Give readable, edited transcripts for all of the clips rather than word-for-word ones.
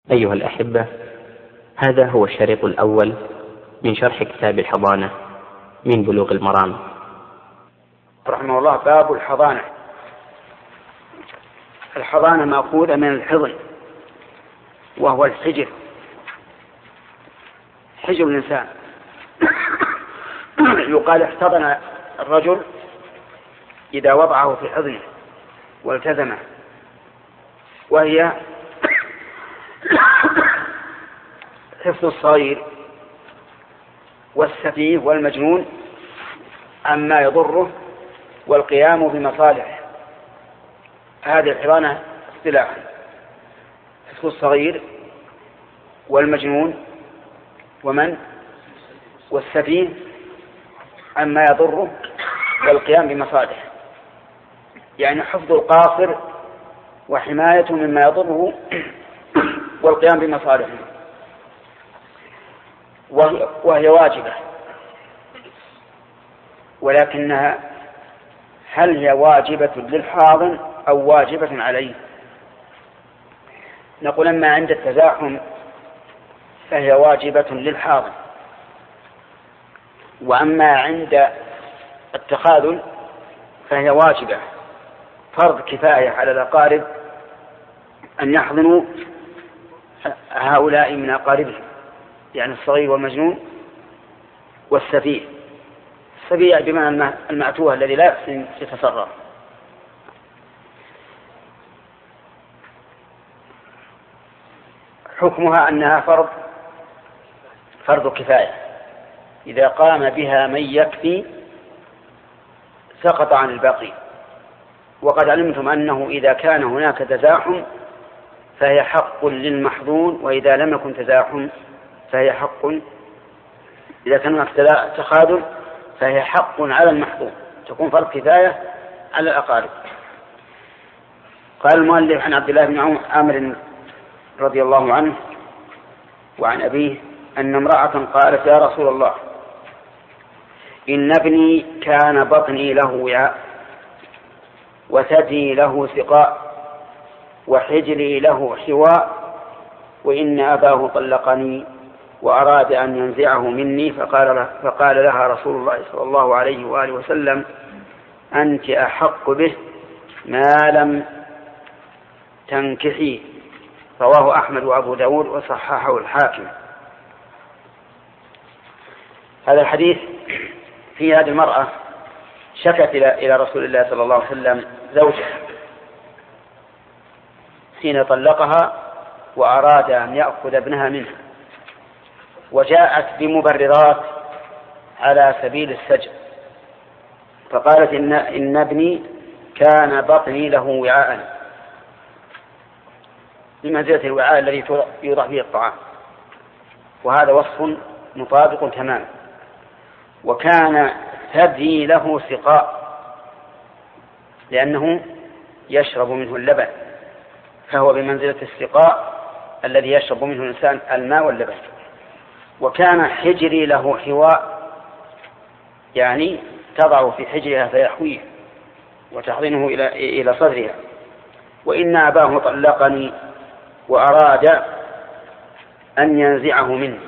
أيها الأحبة، هذا هو الشريط الأول من شرح كتاب الحضانة من بلوغ المرام. رحمه الله. باب الحضانة. الحضانة مأخوذة من الحضن، وهو الحجر، حجر الإنسان. يقال احتضن الرجل إذا وضعه في حضنه والتزمه، وهي حفظ الصغير والسفيه والمجنون عما يضره والقيام بمصالحه. هذه الحضانة اصطلاحا: حفظ الصغير والمجنون والسفيه عما يضره والقيام بمصالحه، يعني حفظ القاصر وحمايته مما يضره والقيام بمصالحه. وهي واجبة، ولكنها هل هي واجبة للحاضن أو واجبة عليه؟ نقول أما عند التزاحم فهي واجبة للحاضن، وأما عند التخاذل فهي واجبة فرض كفاية على الأقارب أن يحضنوا هؤلاء من أقاربهم، يعني الصغير والمجنون والسفيه. السفيه بمعنى المعتوه الذي لا يحسن يتصرف. حكمها أنها فرض كفاية، إذا قام بها من يكفي سقط عن الباقي. وقد علمتم أنه إذا كان هناك تزاحم فهي حق للمحظون، وإذا لم يكن تزاحم فهي حق، إذا كان هناك تخاذل فهي حق على المحظون، تكون فرض كفاية على الأقارب. قال المؤلف: عن عبد الله بن عامر رضي الله عنه وعن أبيه أن امرأة قالت: يا رسول الله، إن ابني كان بطني له وعاء، وثدي له سقاء، وحجري له حواء، وإن أباه طلقني وأراد أن ينزعه مني، فقال لها رسول الله صلى الله عليه وآله وسلم: أنت أحق به ما لم تنكحي. رواه أحمد وأبو داود وصححه الحاكم. هذا الحديث في هذه المرأة شكت إلى رسول الله صلى الله عليه وسلم زوجها حين طلقها وأراد أن يأخذ ابنها منها، وجاءت بمبررات على سبيل السجن، فقالت: إن ابني كان بطني له وعاء، بمنزلة الوعاء الذي يوضع فيه الطعام، وهذا وصف مطابق تماما. وكان ثدي له سقاء، لأنه يشرب منه اللبن، فهو بمنزلة السقاء الذي يشرب منه الإنسان الماء واللبن. وكان حجري له حواء، يعني تضع في حجرها فيحويه وتحضنه إلى صدرها. وإن أباه طلقني وأراد أن ينزعه مني،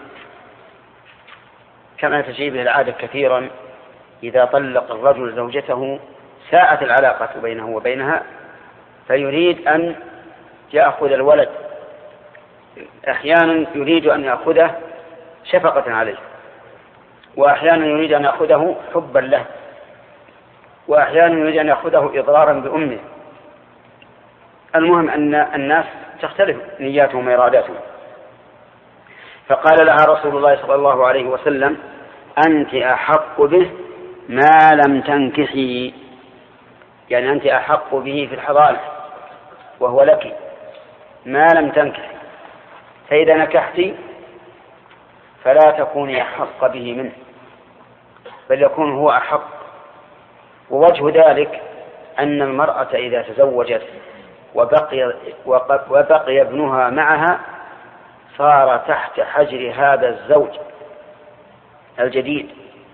كما تجري به العادة كثيرا، إذا طلق الرجل زوجته ساءت العلاقة بينه وبينها فيريد أن يأخذ الولد، أحيانا يريد أن يأخذه شفقة عليه، وأحيانا يريد أن يأخذه حبا له، وأحيانا يريد أن يأخذه إضرارا بأمه. المهم أن الناس تختلف نياتهم وإراداتهم. فقال لها رسول الله صلى الله عليه وسلم: أنت أحق به ما لم تنكحي، يعني أنت أحق به في الحضانة وهو لك ما لم تنكحي، فإذا نكحتي فلا تكوني أحق به منه، بل يكون هو أحق. ووجه ذلك أن المرأة إذا تزوجت وبقي ابنها معها صار تحت حجر هذا الزوج الجديد،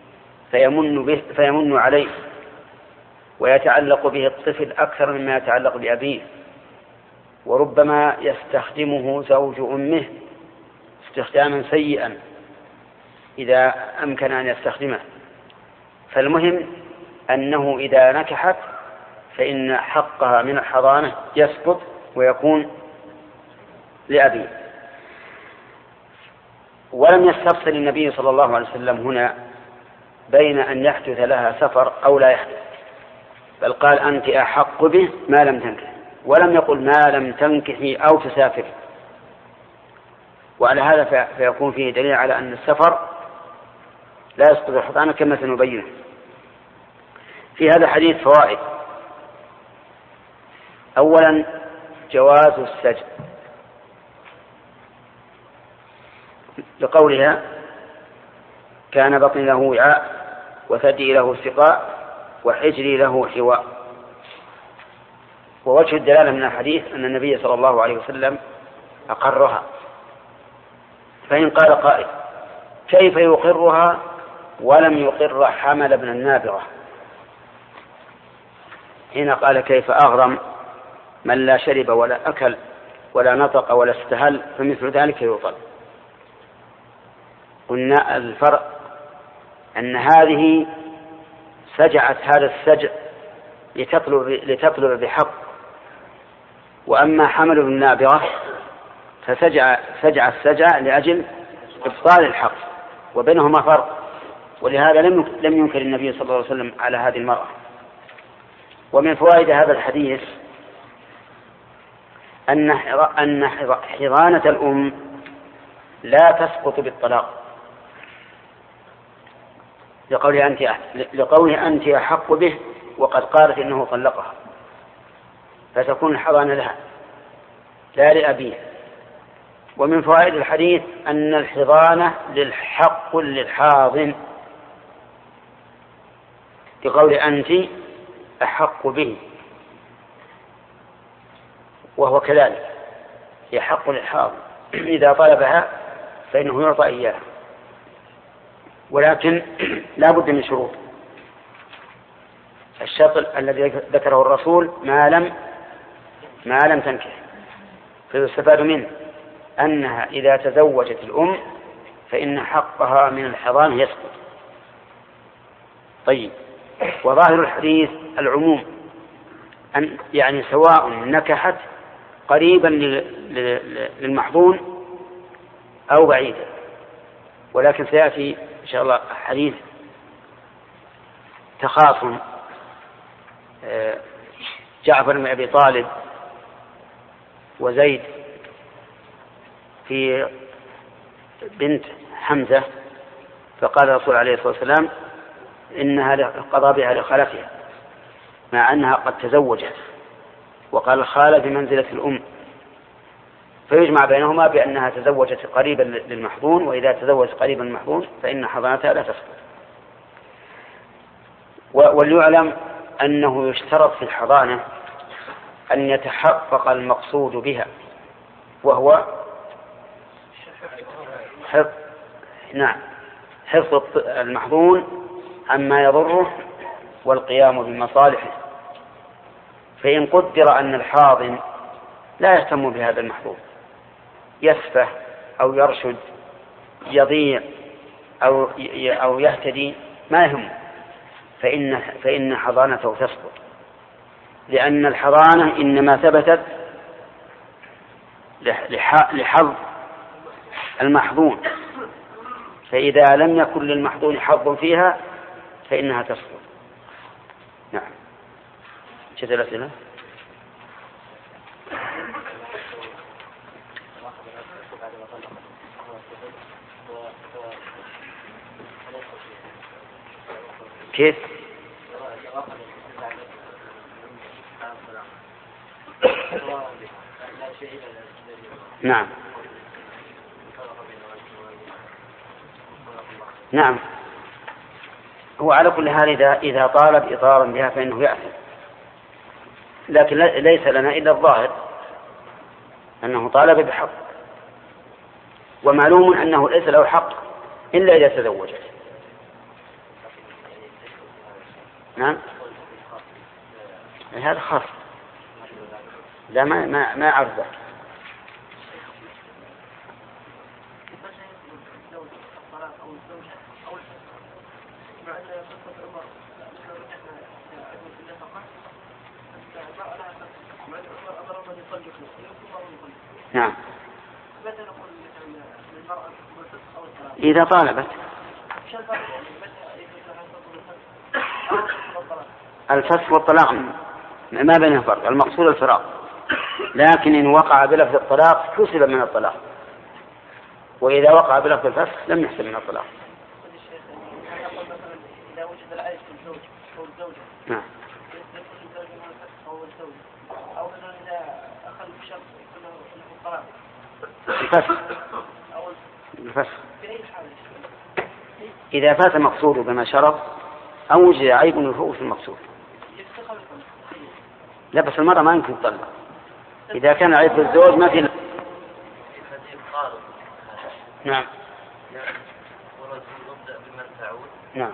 فيمن عليه ويتعلق به الطفل أكثر مما يتعلق بأبيه، وربما يستخدمه زوج أمه استخداما سيئا إذا أمكن أن يستخدمه. فالمهم أنه إذا نكحت فإن حقها من الحضانة يسقط ويكون لأبيه. ولم يستفصل النبي صلى الله عليه وسلم هنا بين أن يحدث لها سفر أو لا يحدث، بل قال أنت أحق به ما لم تنكح، ولم يقل ما لم تنكحي أو تسافري. وعلى هذا فيكون فيه دليل على أن السفر لا يسقط الحضانة كما سنبينه. في هذا الحديث فوائد. أولا جواز السجن لقولها كان بطني له وعاء وثدي له سقاء وحجري له حواء. ووجه الدلالة من الحديث أن النبي صلى الله عليه وسلم أقرها. فإن قال قائل كيف يقرها ولم يقر حمل بن النابغة؟ هنا قال كيف أغرم من لا شرب ولا أكل ولا نطق ولا استهل فمثل ذلك يطل. قلنا الفرق أن هذه سجعت هذا السجع لتطلب بحق، وأما حمل بن النابغة فسجع السجع لأجل إبطال الحق، وبينهما فرق. ولهذا لم ينكر النبي صلى الله عليه وسلم على هذه المرأة. ومن فوائد هذا الحديث أن حضانة الأم لا تسقط بالطلاق، لقوله أنت أحق به وقد قالت إنه طلقها، فتكون الحضانة لها لا لأبيه. ومن فوائد الحديث أن الحضانة للحق للحاضن، لقول أنت أحق به، وهو كذلك يحق للحاضن إذا طلبها فإنه يعطى إياها، ولكن لا بد من شروط. الشرط الذي ذكره الرسول ما لم تنكح، فيستفاد منه أنها إذا تزوجت الأم فإن حقها من الحضانة يسقط. طيب، وظاهر الحديث العموم، أن يعني سواء نكحت قريبا للمحظون أو بعيدا. ولكن سيأتي إن شاء الله حديث تخاصم جعفر بن أبي طالب وزيد في بنت حمزة، فقال الرسول عليه الصلاة والسلام إنها قضى بها لخالتها مع أنها قد تزوجت، وقال الخالة بمنزلة الأم، فيجمع بينهما بأنها تزوجت قريبا للمحظون، وإذا تزوجت قريبا للمحظون فإن حضانتها لا تسقط. وليعلم أنه يشترط في الحضانة أن يتحقق المقصود بها، وهو حفظ المحظون عما يضره والقيام بمصالحه. فإن قدر أن الحاضن لا يهتم بهذا المحظون، يسفه أو يرشد، يضيع أو يهتدي، ما يهم، فإن حضانته تسقط، لأن الحضانة إنما ثبتت لحظ المحظون، فإذا لم يكن للمحظون حظ فيها فإنها تسقط. نعم. شد الأسئلة. كيف؟ نعم. هو على كل حال إذا طالب إضرارا بها فإنه يأثم، لكن ليس لنا إلا الظاهر أنه طالب بحق، ومعلوم أنه ليس له حق إلا إذا تزوجت. نعم، هذا خاص. لا ما أعرف ذلك. نعم. إذا طالبت الفسخ والطلاق ما بينه فرق، المقصود الفراق، لكن إن وقع بلفظ الطلاق حسب من الطلاق، وإذا وقع بلفظ الفسخ لم يحسب من الطلاق. إذا وجد العيب في الزوج أو الزوجة نعم. أو إذا أخذ الشخص الطلاق الفسخ إذا فات المقصود بما شرط أو وجد عيب يفوت في المقصود. لا بس المرأة ما يمكن تطلق إذا كان عيب في الزوج ما في. نعم. نعم.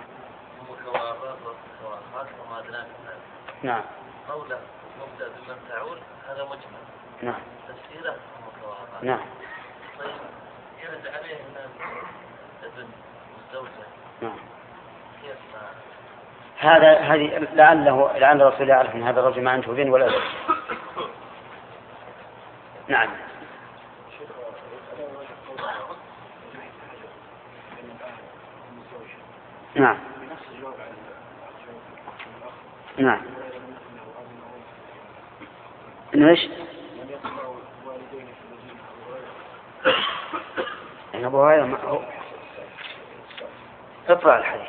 نعم. قوله مبدأ بمن تعول هذا مجمل. نعم. تفسيره متواضع. نعم. طيب يرد عليه من ابن الزوجة. نعم. كيف هذه لعل الرسول يعرف ان هذا الرجل ما عنده بين ولا زوج. نعم. نعم. نعم. إنه إيش؟ إن أبو هريرة ما هو. اقرأ الحديث.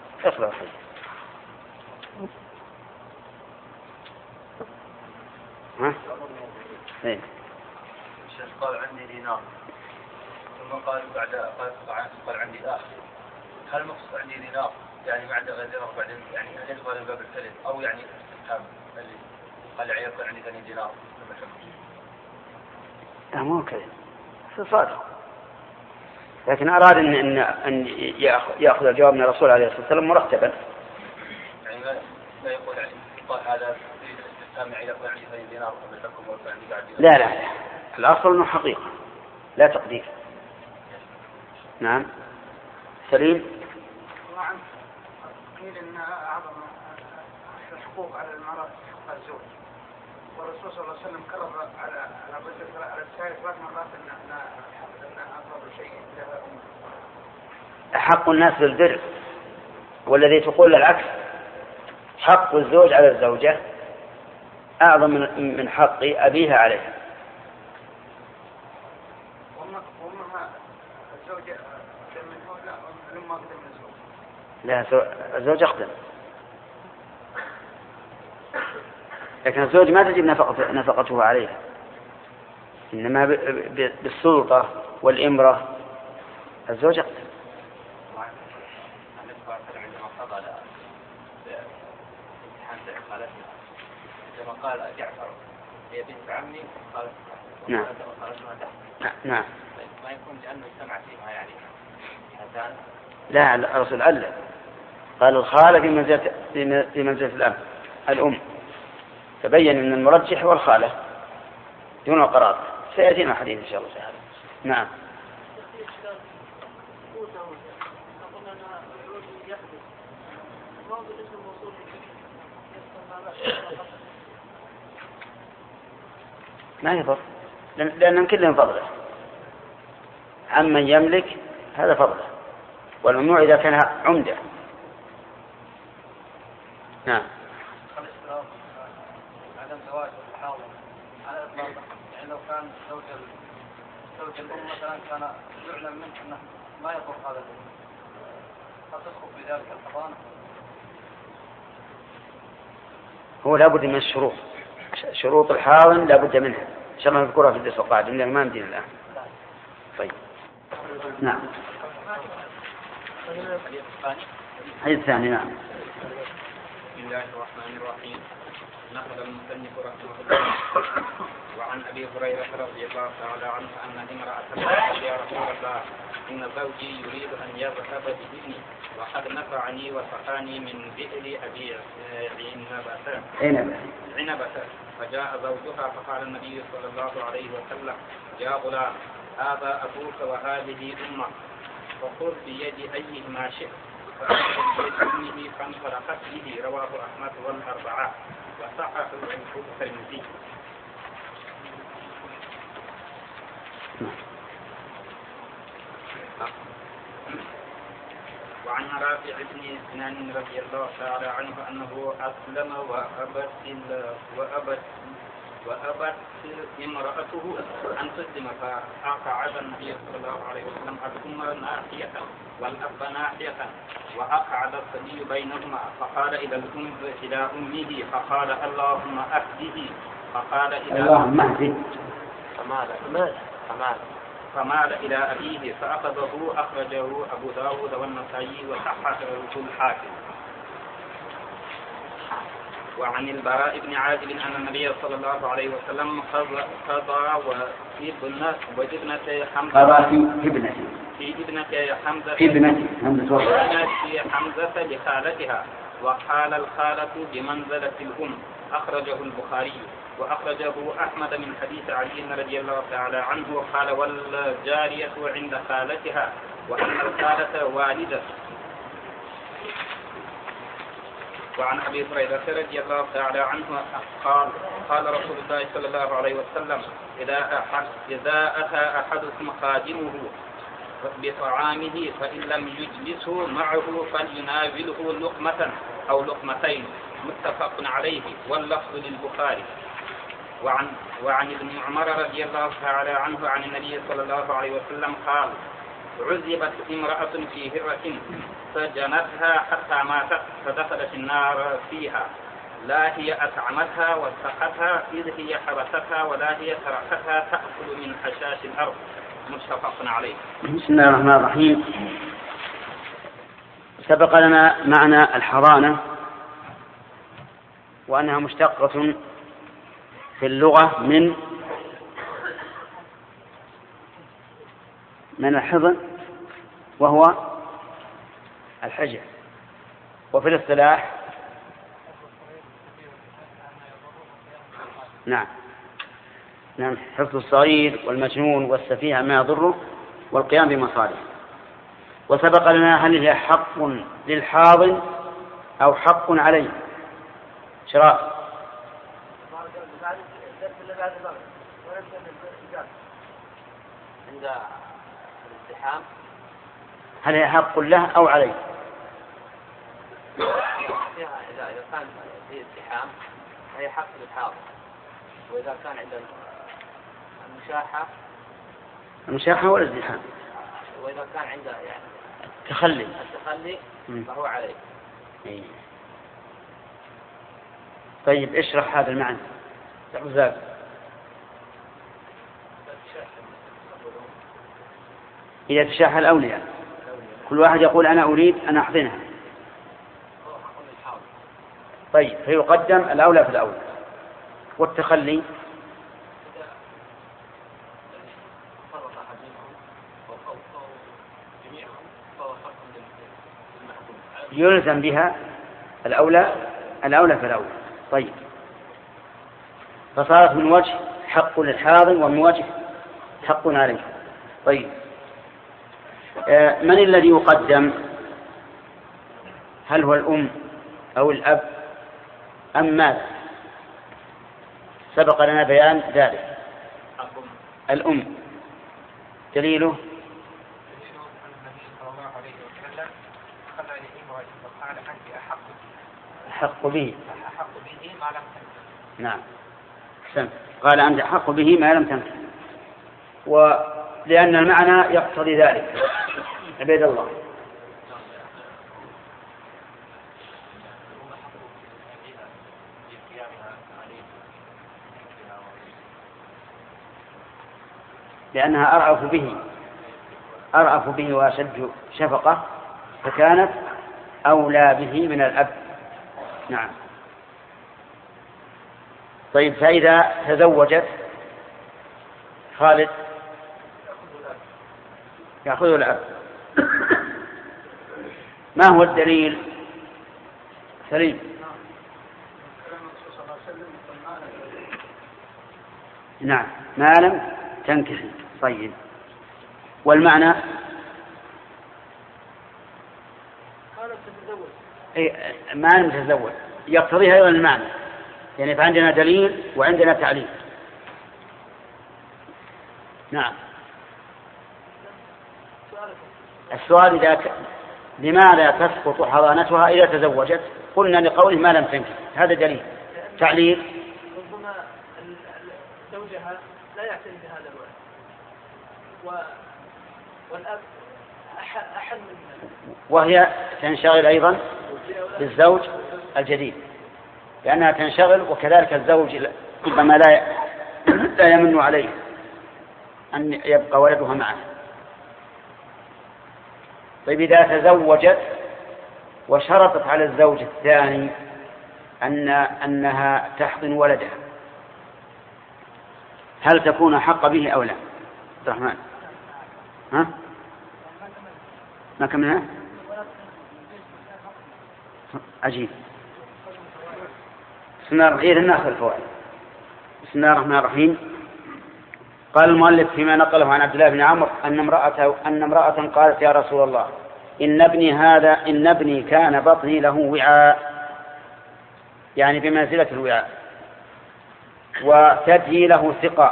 ها؟ إيه. الشيخ قال عندي دينار ثم قال قال عندي آخر. هل مقصود عندي دينار يعني ما عنده غير دينار بعدين يعني هل يدخل باب الكلم أو يعني استفهام اللي قال عيب عندي ثاني دينار لا مو كذا صادق، لكن أراد أن يأخذ الجواب من الرسول عليه الصلاة والسلام مرتبا. يعني لا يقول يعني قال هذا استفهام يعني يقول عندي ثاني دينار قبل لكم ويقول عندي بعد دينار. لا الأصل أنه حقيقة لا تقدير. نعم. سليم. قيل إن أعظم الحقوق على المرأة حق الزوج، والرسول صلى الله عليه وسلم كرر على الرجل على السائل 3 مرات أن أفضل شيء لها حق الناس بالبر، والذي تقول العكس حق الزوج على الزوجة أعظم من حق أبيها عليها. وأمها الزوجة لما أقدم الزوج. لا الزوج أقدم، لكن الزوج ما تجب نفقته عليها، إنما بالسلطة والإمرة الزوج أقدم. لما قال جعفر هي بنت عمي قالت نعم. نعم. ما يكون لأنه اجتمع فيها يعني هاتان. لا الرسول علّل قال الخالة في منزلة الأم، تبين أن المرجح هو الخالة دون القرابة. سيأتينا حديث إن شاء الله تعالى. نعم. ما يضر لأن كلهم فضله، عمن يملك هذا فضله، والممنوع إذا كان عمدة. نعم. عدم زواج الحاضر على إطلاقه، يعني لو كان زوج الأم مثلا كان يعلم منه أنه ما يضر هذا الزوج، هل تدخل في ذلك الحضانة؟ هو لابد من الشروط، شروط الحاضن لابد منها إن شاء الله نذكرها في الدرس القادم لأن ما ندين الآن. طيب. نعم. الحديث الثاني. نعم. بسم الله الرحمن الرحيم. نقل المصنف رحمه الله وعن أبي هريرة رضي الله تعالى عنه أن امرأة قالت يا رسول الله إن زوجي يريد أن يذهب بإذني وقد نفعني وسقاني من بئر أبي عنبة. فجاء زوجها فقال النبي صلى الله عليه وسلم: يا غلام، هذا أبوك وهذه أمك، فخذ بيد أيهما شئت. فأخذ بيد أمه فانطلقت به. رواه أحمد والأربعة وصححه الترمذي. وعن رافع بن سنان رضي الله تعالى عنه أنه أسلم وأبت امرأته أن تسلم، فأقعد النبي صلى الله عليه وسلم الأم ناحية والأب ناحية، وأقعد الصبي بينهما، فقال إلى أمه فقال: اللهم أهده. فقال اللهم أهده. فمال إلى أبيه فأخذه. أخرجه أبو داود والنسائي وصححه الحاكم. وعن البراء بن عازب أن النبي صلى الله عليه وسلم قضى في ابنة حمزة لخالتها، وقال الخالة بمنزلة الأم. أخرجه البخاري. وأخرجه أحمد من حديث علي رضي الله تعالى عنه قال: والجارية عند خالتها، وأن الخالة والدة. وعن أبي هريرة رضي الله تعالى عنه قال رسول الله صلى الله عليه وسلم: إذا أتى أحدكم خادمه بطعامه فإن لم يجلسه معه فليناوله لقمة أو لقمتين. متفق عليه، واللفظ للبخاري. وعن ابن عمر رضي الله تعالى عنه عن النبي صلى الله عليه وسلم قال: عذبت امرأة في هرة فجنتها حتى ماتت، فدخلت النار فيها، لا هي أطعمتها وسقتها إذ هي حبستها، ولا هي تركتها تأكل من حشاش الأرض. متفق عليه. بسم الله الرحمن الرحيم. سبق لنا معنى الحضانة وأنها مشتقة في اللغة من الحضن وهو الحجر، وفي الاصطلاح نعم حفظ الصغير والمجنون والسفيه ما يضره والقيام بمصالحه. وسبق لنا هل هي حق للحاضن أو حق عليه؟ شراء عند الازدحام هل هي حق له أو عليه؟ إذا كان في ازدحام هي حق للحاضر، وإذا كان عند المشاحة والازدحام، وإذا كان عند التخلي فهو عليه. طيب اشرح هذا المعنى تعزاك. إذا تشاح الأولياء كل واحد يقول أنا أريد أن أحضنها، طيب فيقدم الأولى في الأولى. والتخلي يلزم بها الأولى في الأولى. طيب فصارت من وجه حق للحاضن ومن وجه حق عليه. طيب من الذي يقدم؟ هل هو الأم أو الأب أم ماذا؟ سبق لنا بيان ذلك. الأم. دليله أحق به ما لم تنكح. نعم أحسنت. قال أنت أحق به ما لم تنكح، ولأن المعنى يقتضي ذلك. عبيد الله. لأنها أرأف به وأشد شفقة، فكانت أولى به من الأب. نعم. طيب فإذا تزوجت خالد يأخذه الأب. ما هو الدليل؟ سليم. نعم، ما لم تنكحي. طيب، والمعنى ما لم تتزوج يقتضيها أيضا المعنى، يعني فعندنا دليل وعندنا تعليل. نعم. السؤال لماذا تسقط حضانتها إذا تزوجت؟ قلنا لقوله ما لم تنكح، هذا دليل. تعليل ربما زوجها لا يعتني بهذا الولد والأب أحن منها، وهي تنشغل أيضا بالزوج الجديد، لأنها تنشغل، وكذلك الزوج ربما لا يمن عليه أن يبقى ولدها معه. طيب، إذا تزوجت وشرطت على الزوج الثاني أنها تحضن ولدها، هل تكون أحق به أو لا؟ عبد الرحمن، ها؟ ما كملها؟ عجيب. بسم الله الرحمن الرحيم. قال المؤلف فيما نقله عن عبد الله بن عمرو أن امرأة قالت: يا رسول الله، إن ابني كان بطني له وعاء، يعني بمنزلة الوعاء، وثدي له سقاء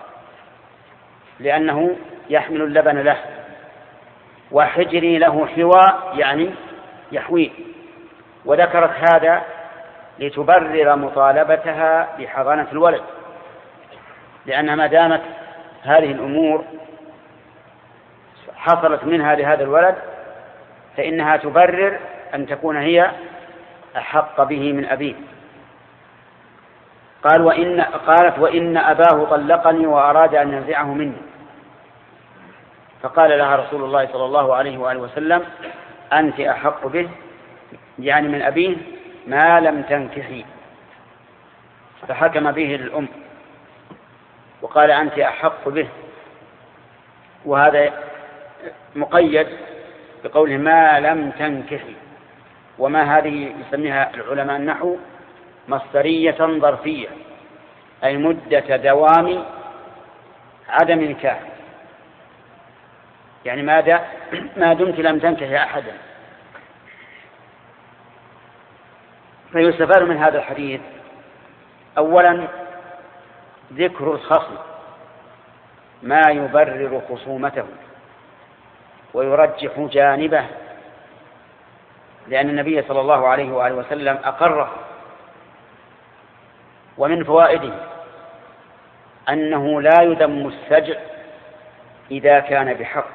لأنه يحمل اللبن له، وحجري له حواء يعني يحويه. وذكرت هذا لتبرر مطالبتها بحضانة الولد، لأن ما دامت هذه الأمور حصلت منها لهذا الولد فإنها تبرر أن تكون هي أحق به من أبيه. قالت: وإن أباه طلقني وأراد أن ينزعه مني. فقال لها رسول الله صلى الله عليه وآله وسلم: أنت أحق به، يعني من أبيه، ما لم تنكحي. فحكم به للأم وقال: أنت أحق به، وهذا مقيد بقوله ما لم تنكحي. وما هذه يسميها العلماء النحو مصدرية ظرفية، أي مدة دوام عدم نكاح، يعني ما دمت لم تنكحي أحدا. فيستفاد من هذا الحديث أولا ذكر الخصم ما يبرر خصومته ويرجح جانبه، لأن النبي صلى الله عليه وآله وسلم أقره. ومن فوائده أنه لا يذم السجع إذا كان بحق،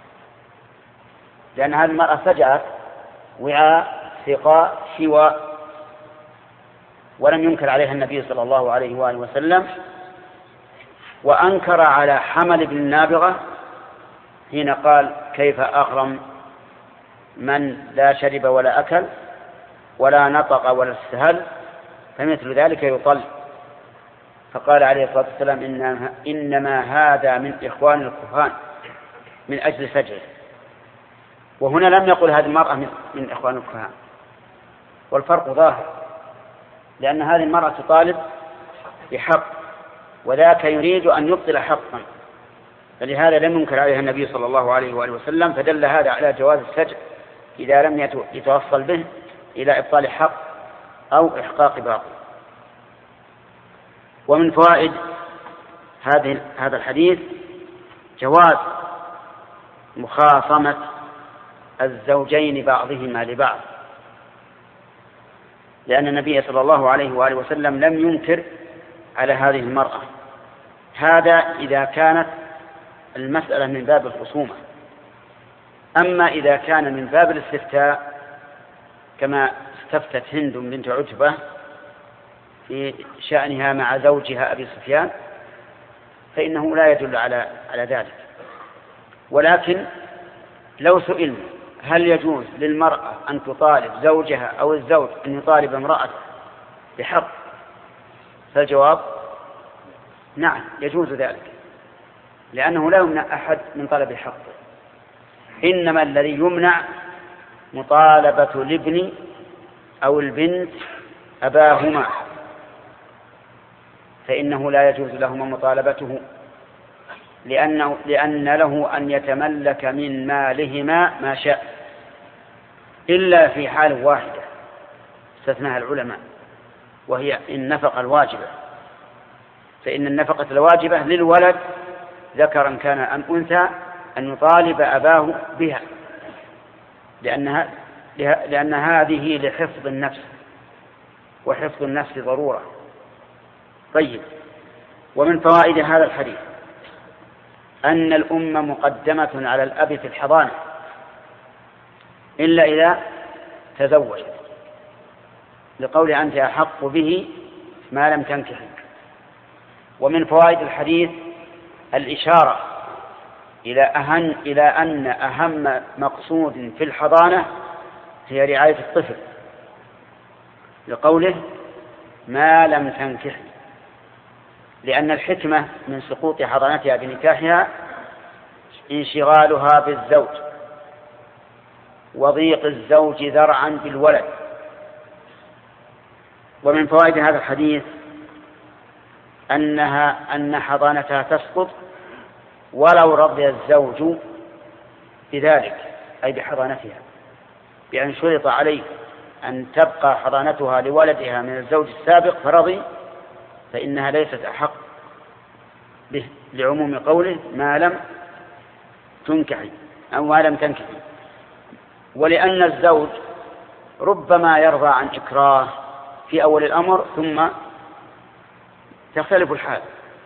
لأن هذه المرأة سجعت وعاء سقاء شواء، ولم ينكر عليها النبي صلى الله عليه وآله وسلم، وأنكر على حمل بن النابغة حين قال: كيف أغرم من لا شرب ولا أكل ولا نطق ولا استهل، فمثل ذلك يطل. فقال عليه الصلاة والسلام: إنما هذا من إخوان الكهان من أجل سجعه. وهنا لم يقل هذه المرأة من إخوان الكهان، والفرق ظاهر، لأن هذه المرأة تطالب بحق، وذاك يريد أن يبطل حقا، فلهذا لم ينكر عليها النبي صلى الله عليه وآله وسلم، فدل هذا على جواز السجع إذا لم يتوصل به إلى إبطال حق أو إحقاق باطل. ومن فوائد هذا الحديث جواز مخاصمة الزوجين بعضهما لبعض، لأن النبي صلى الله عليه وآله وسلم لم ينكر على هذه المرأة. هذا إذا كانت المسألة من باب الخصومة. أما إذا كان من باب الاستفتاء كما استفتت هند بنت عتبة في شأنها مع زوجها أبي سفيان فإنه لا يدل على ذلك. ولكن لو سئلنا هل يجوز للمرأة أن تطالب زوجها أو الزوج أن يطالب امرأة بحق، فالجواب نعم، يجوز ذلك، لأنه لا يمنع أحد من طلب حقه. إنما الذي يمنع مطالبة الابن أو البنت أباهما، فإنه لا يجوز لهما مطالبته، لأن له أن يتملك من مالهما ما شاء، إلا في حال واحدة استثناها العلماء، وهي النفقة الواجبة، فإن النفقة الواجبة للولد ذكرا كان أم أنثى أن يطالب أباه بها، لأن هذه لحفظ النفس، وحفظ النفس ضرورة. طيب، ومن فوائد هذا الحديث أن الأم مقدمة على الأب في الحضانة إلا إذا تزوجت، لقول أنت أحق به ما لم تنكحي. ومن فوائد الحديث الإشارة إلى أن أهم مقصود في الحضانة هي رعاية الطفل، لقوله ما لم تنكحي، لأن الحكمة من سقوط حضانتها بنكاحها انشغالها بالزوج وضيق الزوج ذرعا بالولد. ومن فوائد هذا الحديث أن حضانتها تسقط ولو رضي الزوج بذلك، أي بحضانتها، بأن شرط عليه أن تبقى حضانتها لولدها من الزوج السابق فرضي، فإنها ليست أحق به، لعموم قوله ما لم تنكحي أو ما لم تنكحي. ولأن الزوج ربما يرضى عن إكراه في أول الأمر ثم تختلف الحال.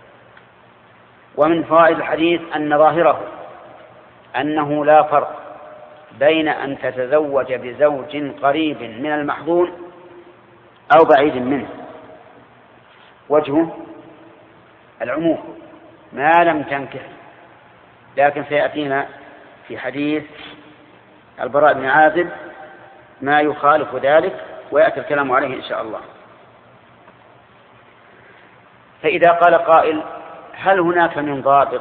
ومن فوائد الحديث أن ظاهره أنه لا فرق بين أن تتزوج بزوج قريب من المحظون أو بعيد منه، وجهه العموم ما لم تنكح، لكن سيأتينا في حديث البراء بن عازب ما يخالف ذلك ويأتي الكلام عليه إن شاء الله. فإذا قال قائل هل هناك من ضابط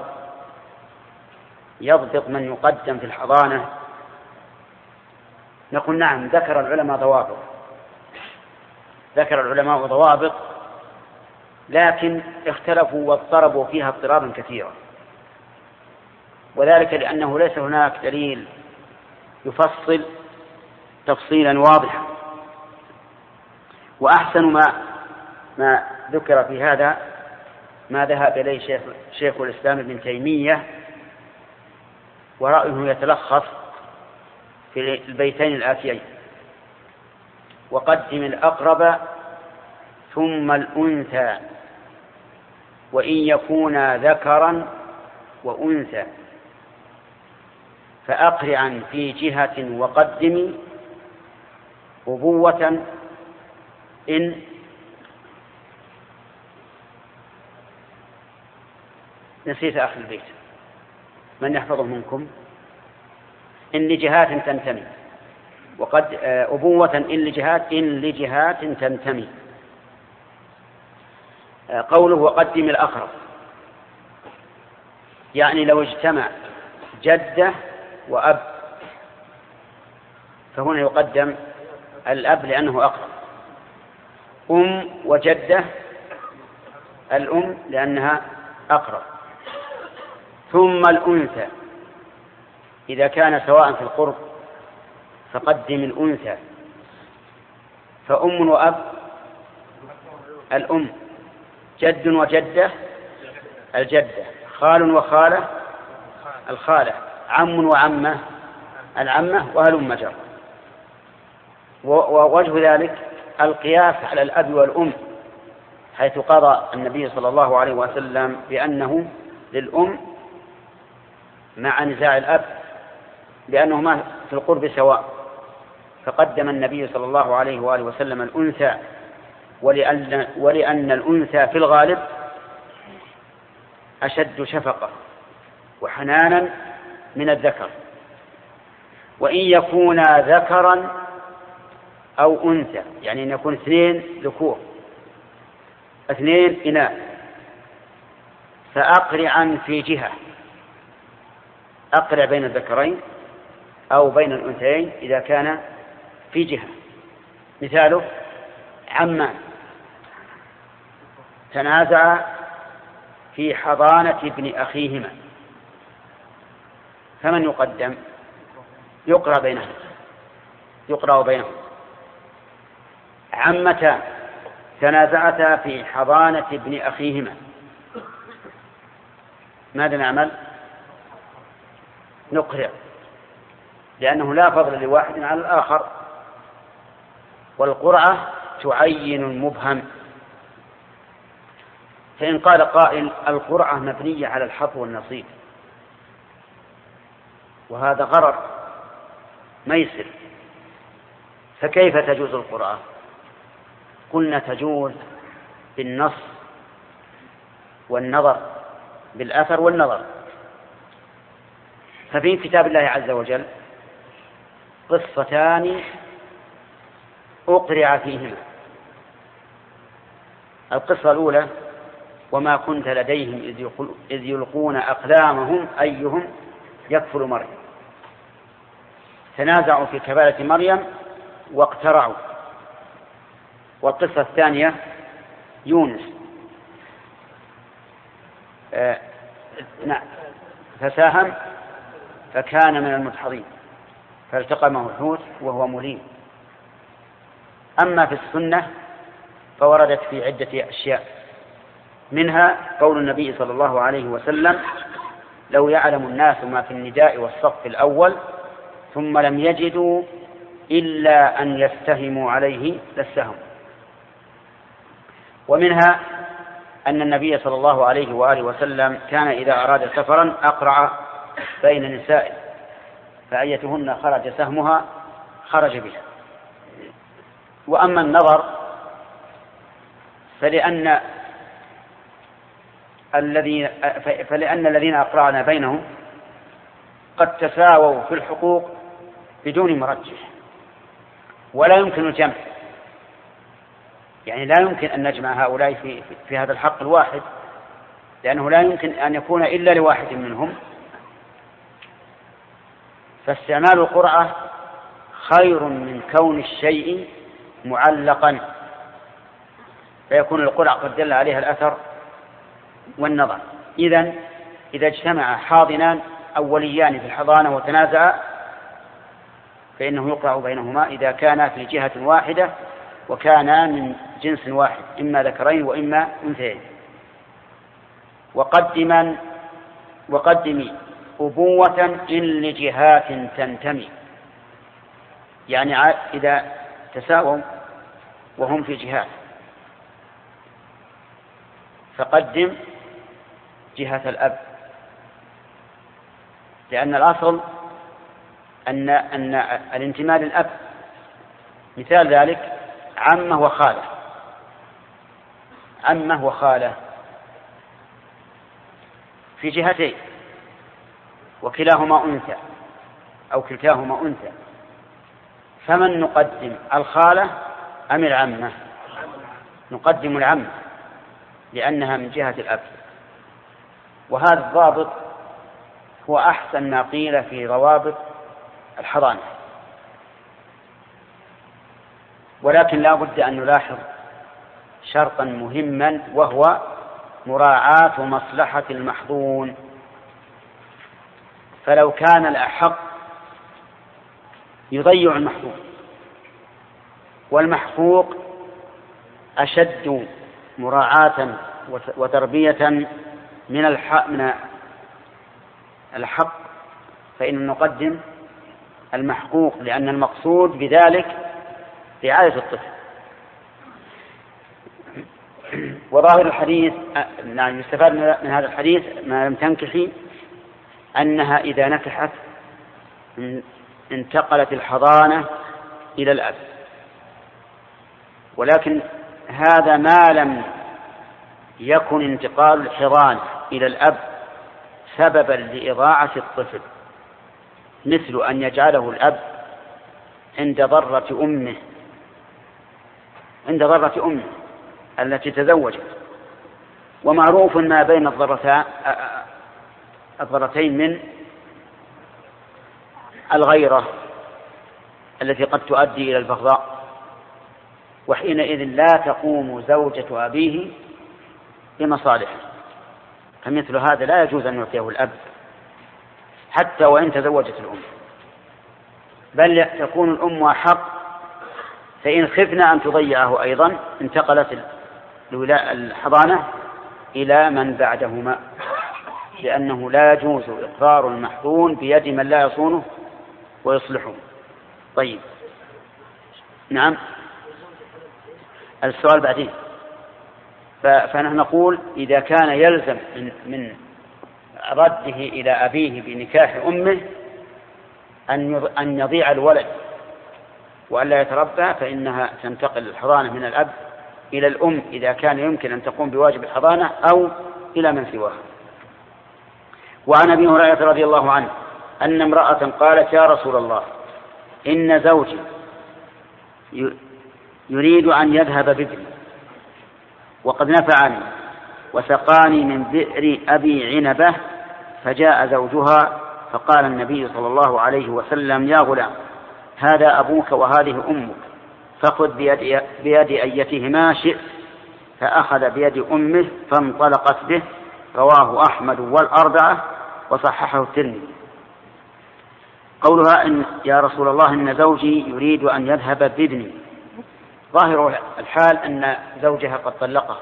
يضبط من يقدم في الحضانة؟ نقول نعم، ذكر العلماء ضوابط، لكن اختلفوا واضطربوا فيها اضطرابا كثيرا، وذلك لأنه ليس هناك دليل يفصل تفصيلا واضحا. وأحسن ما ذكر في هذا ما ذهب إليه شيخ الإسلام ابن تيمية، ورأيه يتلخص في البيتين الآتيين: وقدم الأقرب ثم الأنثى وإن يكونا ذكرا وأنثى، فأقرعا في جهة وقدم أبوة إن نسيت آخر البيت، من يحفظه منكم؟ إن لجهات تنتمي، وقد أبوة إن لجهات تنتمي. قوله وقدم الأقرب يعني لو اجتمع جدة وأب فهنا يقدم الأب لأنه أقرب، أم وجدة الأم لأنها أقرب، ثم الأنثى إذا كان سواء في القرب فقدم الأنثى، فأم وأب الأم، جد وجدة الجدة، خال وخالة الخالة، عم وعمة العمة، وهلم جر. ووجه ذلك القياس على الأب والأم، حيث قضى النبي صلى الله عليه وسلم بأنه للأم مع نزاع الأب لأنهما في القرب سواء، فقدم النبي صلى الله عليه وآله وسلم الأنثى، ولأن الأنثى في الغالب أشد شفقة وحنانا من الذكر. وإن يكونا ذكرا أو أنثى يعني أن يكون 2 ذكور 2 إناث، فأقرعا في جهة، أقرع بين الذكرين أو بين الأنثيين إذا كان في جهة. مثاله عمان تنازع في حضانة ابن أخيهما، فمن يقدم؟ يقرأ بينهم. عمتان تنازعتا في حضانة ابن أخيهما، ماذا نعمل؟ نقرأ، لأنه لا فضل لواحد على الآخر، والقرعة تعين المبهم. فإن قال قائل القرعة مبنية على الحظ والنصيب، وهذا غرر ما يصير، فكيف تجوز القرعة؟ قلنا تجوز بالنص والنظر، بالأثر والنظر. ففي كتاب الله عز وجل قصتان أقرع فيهما. القصة الأولى وما كنت لديهم إذ يلقون أقلامهم أيهم يكفل مريم، تنازعوا في كفالة مريم واقترعوا. والقصة الثانية يونس فساهم فكان من المدحضين فالتقمه الحوت وهو مليم. أما في السنة فوردت في عدة أشياء، منها قول النبي صلى الله عليه وسلم لو يعلم الناس ما في النداء والصف الأول ثم لم يجدوا إلا أن يستهموا عليه لاستهموا. ومنها أن النبي صلى الله عليه وآله وسلم كان إذا أراد سفرا أقرع بين نسائه، فأيتهن خرج سهمها خرج بها. وأما النظر فلأن الذين أقرعنا بينهم قد تساووا في الحقوق بدون مرجح، ولا يمكن الجمع، يعني لا يمكن أن نجمع هؤلاء في هذا الحق الواحد، لأنه لا يمكن أن يكون إلا لواحد منهم. فاستعمال القرعة خير من كون الشيء معلقا، فيكون القرعة قد دل عليها الأثر والنظر. إذا اجتمع حاضنان أو وليان في الحضانة وتنازعا فإنه يقرع بينهما إذا كانا في جهة واحدة وكانا من جنس واحد، إما ذكرين وإما أنثيين. وقدمي أبوة إن لجهات تنتمي، يعني إذا تساووا وهم في جهات فقدم جهة الأب، لأن الأصل أن الانتماء للأب. مثال ذلك عمه وخاله في جهتين وكلاهما أنثى أو كلتاهما أنثى، فمن نقدم الخالة أم العمة؟ نقدم العمة لأنها من جهة الأب. وهذا الضابط هو أحسن ما قيل في ضوابط الحضانة. ولكن لا بد أن نلاحظ شرطا مهما، وهو مراعاة مصلحة المحظون. فلو كان الأحق يضيع المحظون، والمحقوق أشد مراعاة وتربية من الحق، فإن نقدم المحقوق، لأن المقصود بذلك رعاية الطفل. وظاهر الحديث يستفاد من هذا الحديث ما لم تنكحي أنها إذا نكحت انتقلت الحضانة إلى الأب، ولكن هذا ما لم يكن انتقال الحضانة إلى الأب سببا لإضاعة الطفل، مثل أن يجعله الأب عند ضرة أمه التي تزوجت. ومعروف ما بين الضرتين من الغيرة التي قد تؤدي إلى البغضاء، وحينئذ لا تقوم زوجة أبيه بمصالحه، فمثل هذا لا يجوز أن يعطيه الأب حتى وإن تزوجت الأم، بل تكون الأم أحق، فإن خفنا أن تضيعه أيضا انتقلت الحضانة إلى من بعدهما، لأنه لا يجوز إقرار المحظون بيد من لا يصونه ويصلحه. طيب، نعم، السؤال بعدين. فنحن نقول إذا كان يلزم من رده إلى أبيه بنكاح أمه أن يضيع الولد وأن لا يتربى، فإنها تنتقل الحضانة من الأب إلى الأم إذا كان يمكن أن تقوم بواجب الحضانة أو إلى من سواها. وعن أبي هريرة رضي الله عنه أن امرأة قالت: يا رسول الله، إن زوجي يريد أن يذهب بابني وقد نفعني وسقاني من بئر أبي عنبة. فجاء زوجها فقال النبي صلى الله عليه وسلم: يا غلام، هذا أبوك وهذه أمك، فخذ بيد أيتهما شئت. فأخذ بيد أمه فانطلقت به. رواه أحمد والأربعة وصححه الترمذي. قولها إن يا رسول الله إن زوجي يريد أن يذهب بابني، ظاهر الحال أن زوجها قد طلقها،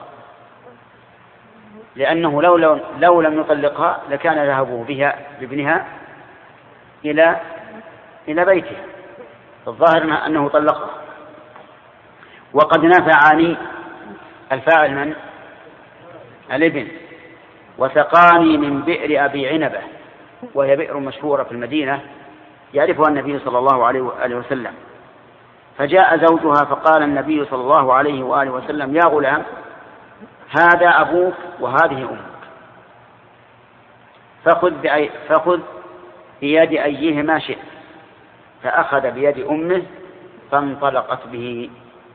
لأنه لو لم يطلقها لكان ذهبه بها بابنها إلى بيته، الظاهر أنه طلقها. وقد نفعني، الفاعل من؟ الابن. وسقاني من بئر أبي عنبة، وهي بئر مشهورة في المدينة يعرفها النبي صلى الله عليه وآله وسلم. فجاء زوجها فقال النبي صلى الله عليه وآله وسلم: يا غلام، هذا أبوك وهذه أمك، فخذ بيد أيهما شئت. فأخذ بيد أمه فانطلقت به.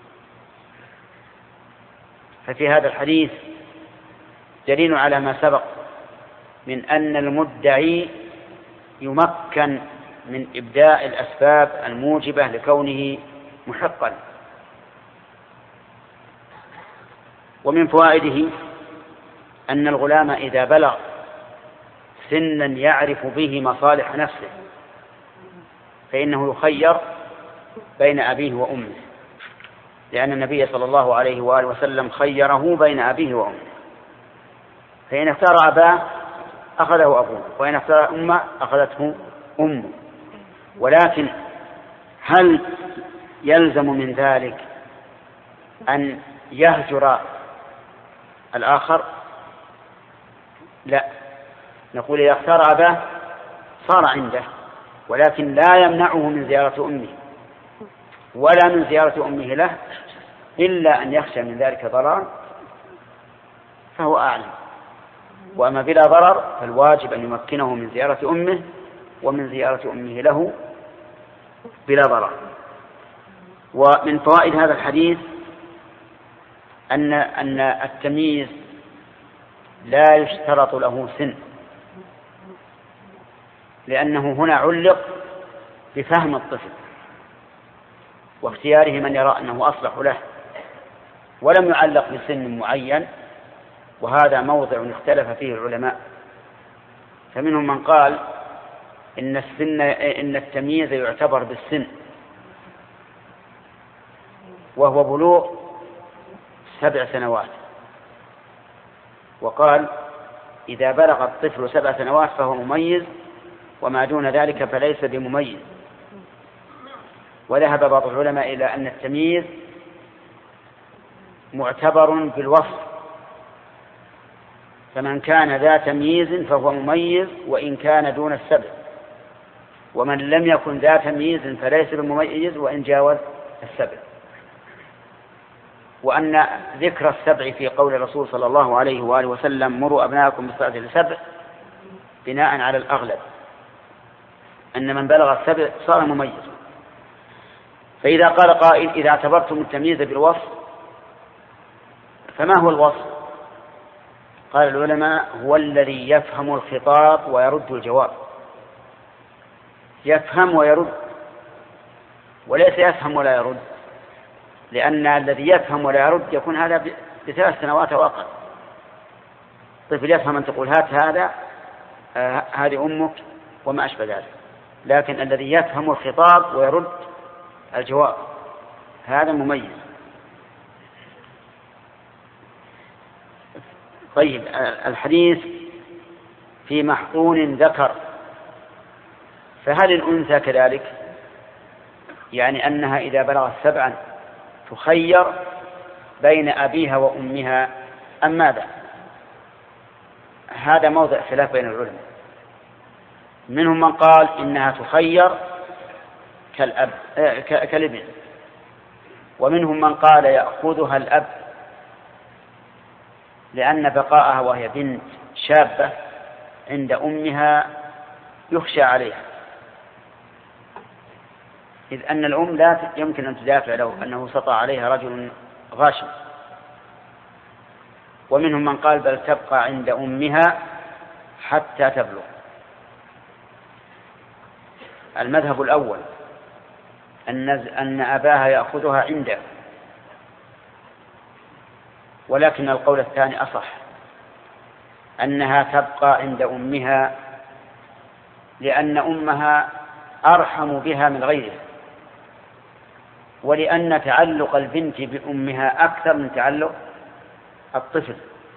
ففي هذا الحديث دليل على ما سبق من أن المدعي يمكن من إبداء الأسباب الموجبة لكونه محقا. ومن فوائده أن الغلام إذا بلغ سنا يعرف به مصالح نفسه فإنه يخير بين أبيه وأمه، لأن النبي صلى الله عليه وآله وسلم خيره بين أبيه وأمه، فإن اختار أباه أخذه أبوه، وإن اختار أمه أخذته أمه. ولكن هل يلزم من ذلك أن يهجر الآخر؟ لا، نقول إذا اختار أباه صار عنده، ولكن لا يمنعه من زيارة أمه ولا من زيارة أمه له، إلا أن يخشى من ذلك ضرر فهو أعلم. وأما بلا ضرر فالواجب أن يمكنه من زيارة أمه ومن زيارة أمه له بلا ضرر. ومن فوائد هذا الحديث أن التمييز لا يشترط له سن، لأنه هنا علق بفهم الطفل واختياره من يرى أنه أصلح له، ولم يعلق بسن معين، وهذا موضع اختلف فيه العلماء. فمنهم من قال إن التمييز يعتبر بالسن، وهو بلوغ 7 سنوات، وقال إذا بلغ الطفل 7 سنوات فهو مميز، وما دون ذلك فليس بمميز. وذهب بعض العلماء إلى أن التمييز معتبر بالوصف، فمن كان ذا تمييز فهو مميز وإن كان دون 7، ومن لم يكن ذا تمييز فليس بمميز وإن جاوز 7. وأن ذكر 7 في قول الرسول صلى الله عليه وآله وسلم: مروا أبناءكم بالصلاة 7، بناء على الأغلب أن من بلغ 7 صار مميز. فإذا قال قائل: إذا اعتبرتم التمييز بالوصف فما هو الوصف؟ قال العلماء: هو الذي يفهم الخطاب ويرد الجواب. يفهم ويرد، وليس يفهم ولا يرد، لأن الذي يفهم ولا يرد يكون هذا ب3 سنوات أو أقل. طفل يفهم أن تقول هات هذا، هذه أمك وما أشبه ذلك، لكن الذي يفهم الخطاب ويرد الجواب هذا مميز. طيب، الحديث في محقون ذكر، فهل الأنثى كذلك؟ يعني أنها إذا بلغت 7 تخير بين أبيها وأمها أم ماذا؟ هذا موضع خلاف بين العلماء. منهم من قال إنها تخير كالابن، ومنهم من قال يأخذها الأب، لأن بقاءها وهي بنت شابة عند أمها يخشى عليها، إذ أن الأم لا يمكن أن تدافع لو أنه سطع عليها رجل غاشم. ومنهم من قال بل تبقى عند أمها حتى تبلغ. المذهب الأول أن أباها يأخذها عنده، ولكن القول الثاني أصح، أنها تبقى عند أمها، لأن أمها أرحم بها من غيرها، ولأن تعلق البنت بأمها أكثر من تعلق الطفل،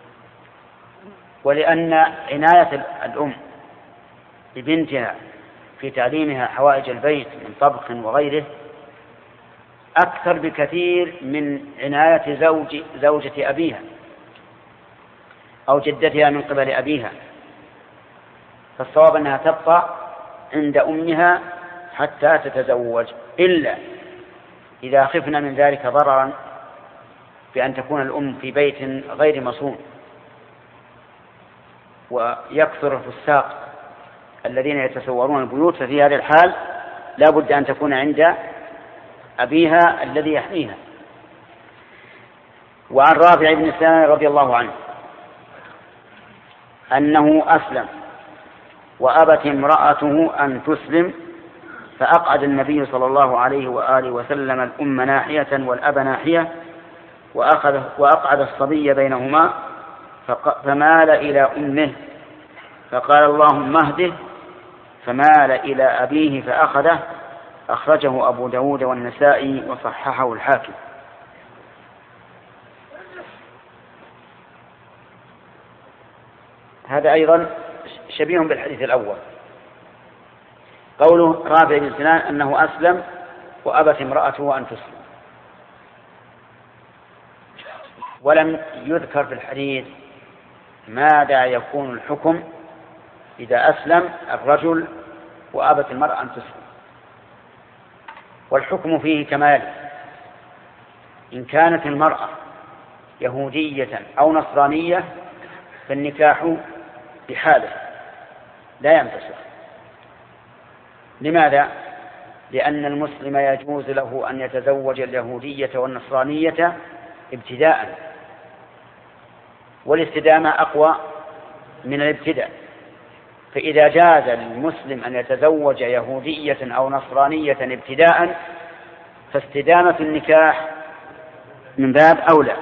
ولأن عناية الأم ببنتها في تعليمها حوائج البيت من طبخ وغيره أكثر بكثير من عناية زوجة أبيها أو جدتها من قبل أبيها. فالصواب أنها تبقى عند أمها حتى تتزوج، إلا إذا خفنا من ذلك ضررا بأن تكون الأم في بيت غير مصون ويكثر الفساق الذين يتسورون البيوت، ففي هذه الحال لا بد أن تكون عند أبيها الذي يحميها. وعن رافع بن سنان رضي الله عنه أنه أسلم وأبت امرأته أن تسلم، فأقعد النبي صلى الله عليه وآله وسلم الأم ناحية والأب ناحية، وأقعد الصبي بينهما، فمال إلى أمه فقال اللهم اهده، فمال إلى أبيه فأخذه. أخرجه أبو داود والنسائي وصححه الحاكم. هذا أيضا شبيه بالحديث الأول. قوله رافع بن سنان أنه أسلم وأبت امرأته أن تسلم، ولم يذكر في الحديث ماذا يكون الحكم إذا أسلم الرجل وأبت المرأة أن تسلم. والحكم فيه كما يلي: إن كانت المرأة يهودية أو نصرانية فالنكاح بحاله لا ينفسخ. لماذا؟ لأن المسلم يجوز له أن يتزوج اليهودية والنصرانية ابتداء، والاستدامة أقوى من الابتداء. فإذا جاز للمسلم أن يتزوج يهودية أو نصرانية ابتداء فاستدامة النكاح من باب أولى.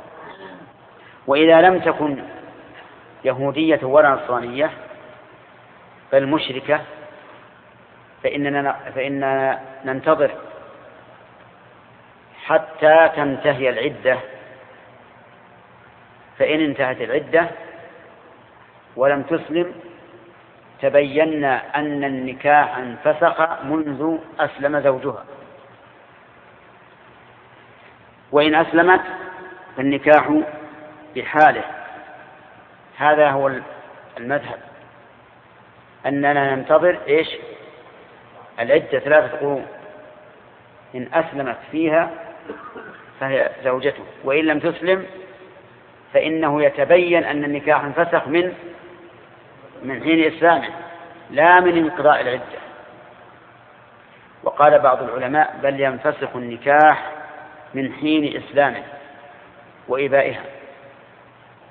وإذا لم تكن يهودية ولا نصرانية بل مشركة فإننا ننتظر حتى تنتهي العدة، فإن انتهت العدة ولم تسلم تبينا أن النكاح انفسخ منذ أسلم زوجها، وإن أسلمت فالنكاح بحاله. هذا هو المذهب، أننا ننتظر العدة 3 قرون، إن أسلمت فيها فهي زوجته، وإن لم تسلم فإنه يتبين أن النكاح انفسخ من حين إسلامه لا من انقضاء العدة. وقال بعض العلماء بل ينفسخ النكاح من حين إسلامه وإبائها،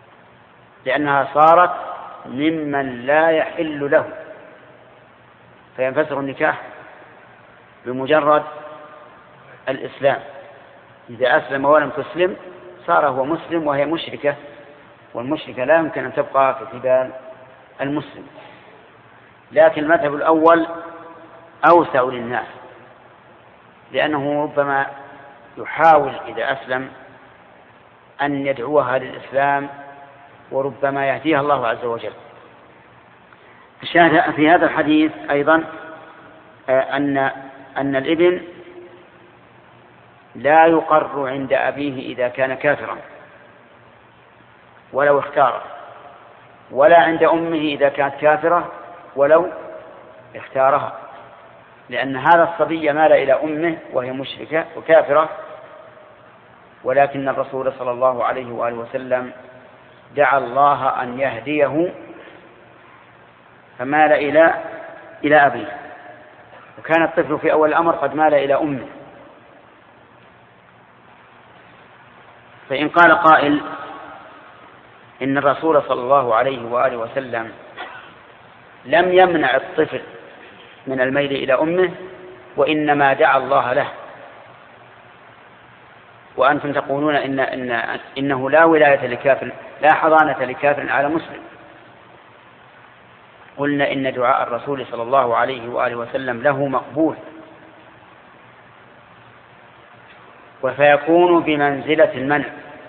لأنها صارت ممن لا يحل له فينفسخ النكاح بمجرد الإسلام. إذا أسلم ولم تسلم صار هو مسلم وهي مشركة، والمشركة لا يمكن أن تبقى في قبال المسلم. لكن المذهب الأول أوسع للناس، لأنه ربما يحاول إذا أسلم أن يدعوها للإسلام، وربما يهديها الله عز وجل. في هذا الحديث أيضا أن الابن لا يقر عند أبيه إذا كان كافرا ولو اختاره، ولا عند أمه إذا كانت كافرة ولو اختارها، لأن هذا الصبي مال إلى أمه وهي مشركة وكافرة، ولكن الرسول صلى الله عليه وآله وسلم دعا الله أن يهديه فمال إلى أبيه، وكان الطفل في أول الأمر قد مال إلى أمه. فإن قال قائل إن الرسول صلى الله عليه وآله وسلم لم يمنع الطفل من الميل إلى أمه، وإنما دعا الله له، وأنتم تقولون إنه لا ولاية لكافر، لا حضانة لكافر على مسلم، قلنا إن دعاء الرسول صلى الله عليه وآله وسلم له مقبول، وفيكون بمنزلة المنع.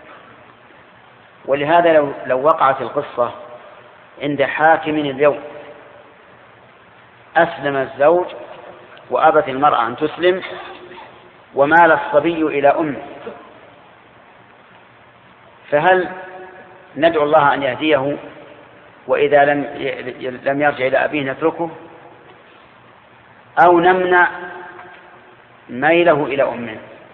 ولهذا لو وقعت القصة عند حاكم اليوم، أسلم الزوج وأبت المرأة أن تسلم، ومال الصبي إلى أمه، فهل ندعو الله أن يهديه، وإذا لم يرجع إلى أبيه نتركه، أو نمنع ميله إلى أمه؟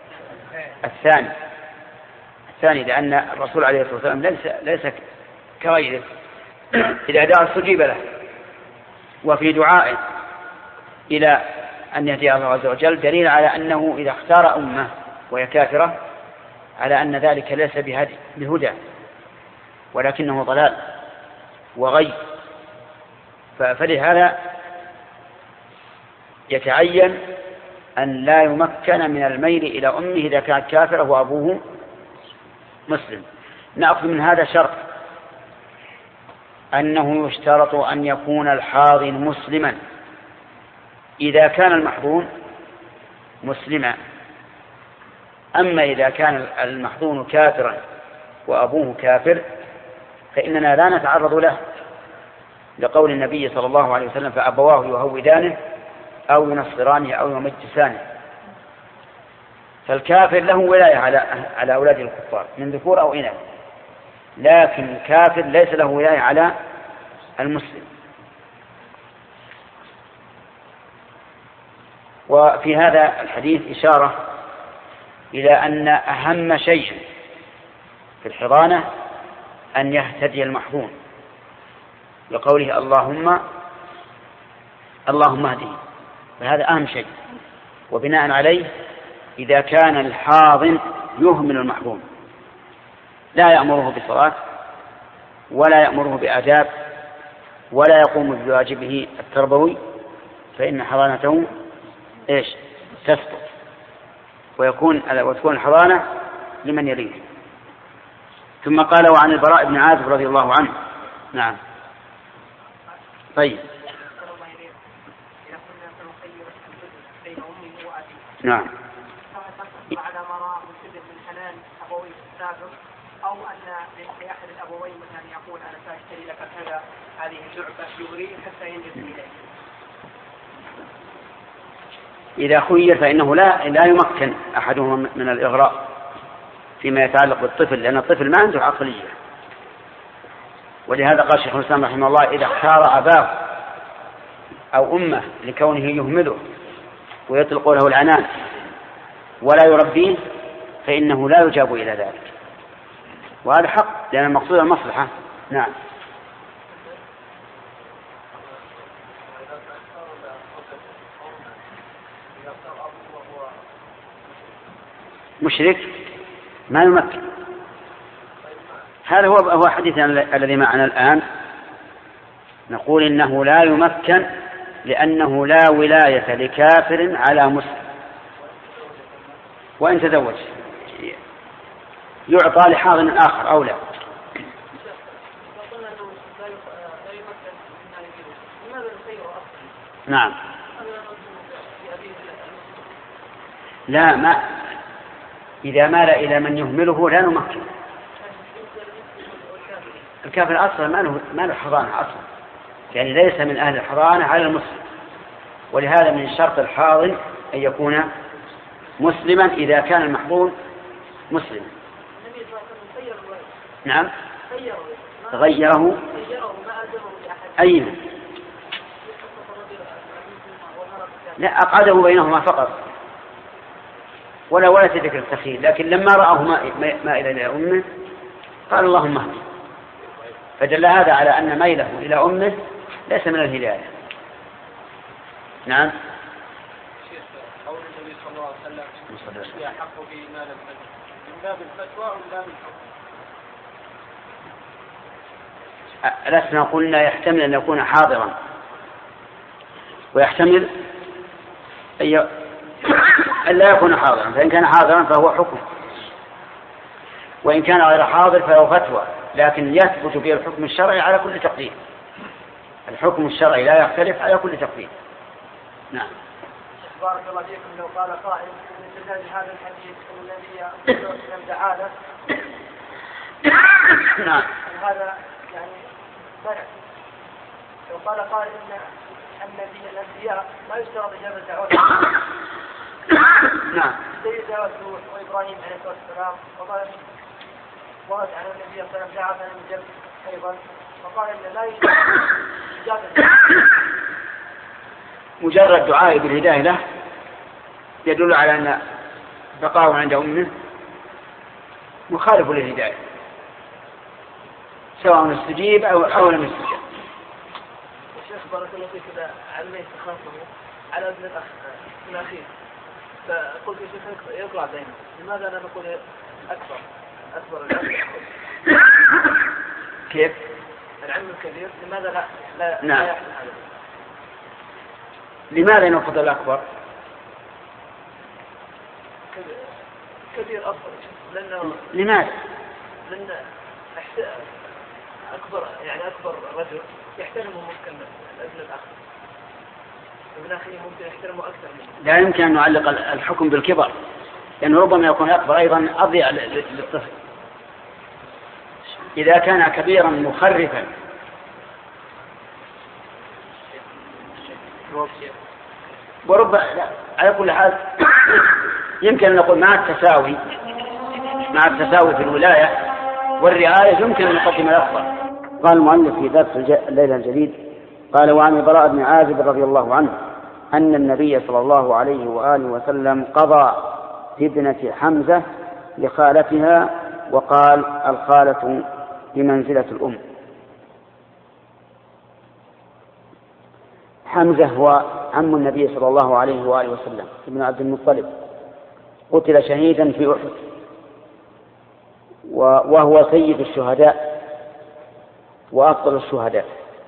الثاني، لأن الرسول عليه الصلاة والسلام ليس كغيره، إذا دعا استجيب له، وفي دعائه إلى أن يهدي الله عز وجل دليل على أنه إذا اختار أمه وهي كافرة على أن ذلك ليس بهدى، ولكنه ضلال وغي. فلهذا يتعين أن لا يمكن من الميل إلى أمه إذا كانت كافرة وأبوه مسلم. نأخذ من هذا شرط، أنه يشترط أن يكون الحاضن مسلما. إذا كان المحظون مسلما، أما إذا كان المحظون كافرا وأبوه كافر فإننا لا نتعرض له، لقول النبي صلى الله عليه وسلم: فأبواه يهودانه أو ينصرانه أو يمجسانه. فالكافر له ولاية على أولاد الكفار من ذكور أو إناث، لكن الكافر ليس له ولاية على المسلم. وفي هذا الحديث إشارة إلى أن أهم شيء في الحضانة أن يهتدي المحظون، لقوله: اللهم اهده، فهذا أهم شيء. وبناء عليه إذا كان الحاضن يهمل المحظون، لا يأمره بصلاة ولا يأمره بآداب ولا يقوم بواجبه التربوي، فإن حضانته تسقط، وتكون الحضانة لمن يليه. ثم قال: وعن البراء بن عازب رضي الله عنه. نعم. طيب. نعم. على مرام الابن من حنان أبويه السابق، أو أن لأحد الأبوين مثلا يقول: أنا سأشتري لك كذا، هذه اللعبة يغريه حتى ينجز إليه. إذا خير فإنه لا يمكن أحدهم من الإغراء فيما يتعلق بالطفل، لأن الطفل ما عنده عقلية. ولهذا قال شيخ الإسلام رحمه الله: إذا اختار أباه أو أمه لكونه يهمله ويطلق له العنان ولا يربيه فإنه لا يجاب إلى ذلك، وهذا حق، لأن المقصود المصلحة. نعم. مشرك ما يمكن، هذا هو حديثنا الذي معنا الآن. نقول إنه لا يمكن لأنه لا ولاية لكافر على مسلم، وإن تزوج يعطى لحاضن آخر أو لا. نعم. لا، ما إذا مال إلى من يهمله لا نمكن. الكافر أصلا ما له حضانة أصلا، يعني ليس من أهل الحضانة على المسلم، ولهذا من شرط الحاضن أن يكون مسلما إذا كان المحضون مسلما. نعم، غيره أين؟ لا، أقعده بينهما فقط ولا ذكر التخيير، لكن لما رآه مائلا إلى أمه قال اللهم اهدي، فدل هذا على أن ميله إلى أمه ليس من الهداية. نعم. قول النبي صلى الله عليه وسلم يحق به مال الفتوى من باب الفتوى ومن باب الحكم؟ لسنا قلنا يحتمل أن يكون حاضرا، ويحتمل أن لا يكون حاضرا، فإن كان حاضرا فهو حكم، وإن كان غير حاضر فهو فتوى، لكن يثبت به الحكم الشرعي على كل تقدير. الحكم الشرعي لا يختلف على كل تقدير. نعم. بارك الله فيكم. لو قال قائل من استدلال هذا الحديث ان النبي لم دعاله، نعم، هذا يعني منع. لو قال قائل ان الانبياء لا يشترط اجابه الدعوات، نعم، زي دعوة نوح وابراهيم عليه الصلاه والسلام، وقال ورد عن النبي صلى الله عليه وسلم دعا من جنب ايضا، وقال ان لا يشترط اجابه. مجرد دعاء بالهداية له يدل على أن بقاءه عند أمه مخالف للهداية، سواء استجيب أو لم يستجيب. الشيخ بارك الله فيك، إذا علم يستخافه على ابن الأخ الأخير، فقلت يا شيخ يقرأ دائما، لماذا لا نقول أكبر العلم؟ كيف؟ العلم الكبير لماذا لا نعم. يحمل هذا؟ لماذا نفضل الأكبر؟ كبير أفضل، لماذا؟ لأن أكبر رجل يحترمه ممكن ابن الأخ، ابن أخيه ممكن يحترمه أكثر منه. لا يمكن أن نعلق الحكم بالكبر، لأنه ربما يكون أكبر أيضا أضيع للطفل إذا كان كبيرا مخرفا. على كل حال يمكن أن نقول مع التساوي في الولاية والرعاية يمكن أن نقدم الأفضل. قال المؤلف في درس الليلة الجديد قال: وعن البراء بن عازب رضي الله عنه أن النبي صلى الله عليه وآله وسلم قضى في ابنة حمزة لخالتها، وقال: الخالة بمنزلة الأم. حمزة هو عم النبي صلى الله عليه وآله وسلم ابن عبد المطلب، قتل شهيدا في أحد، وهو سيد الشهداء وأفضل الشهداء،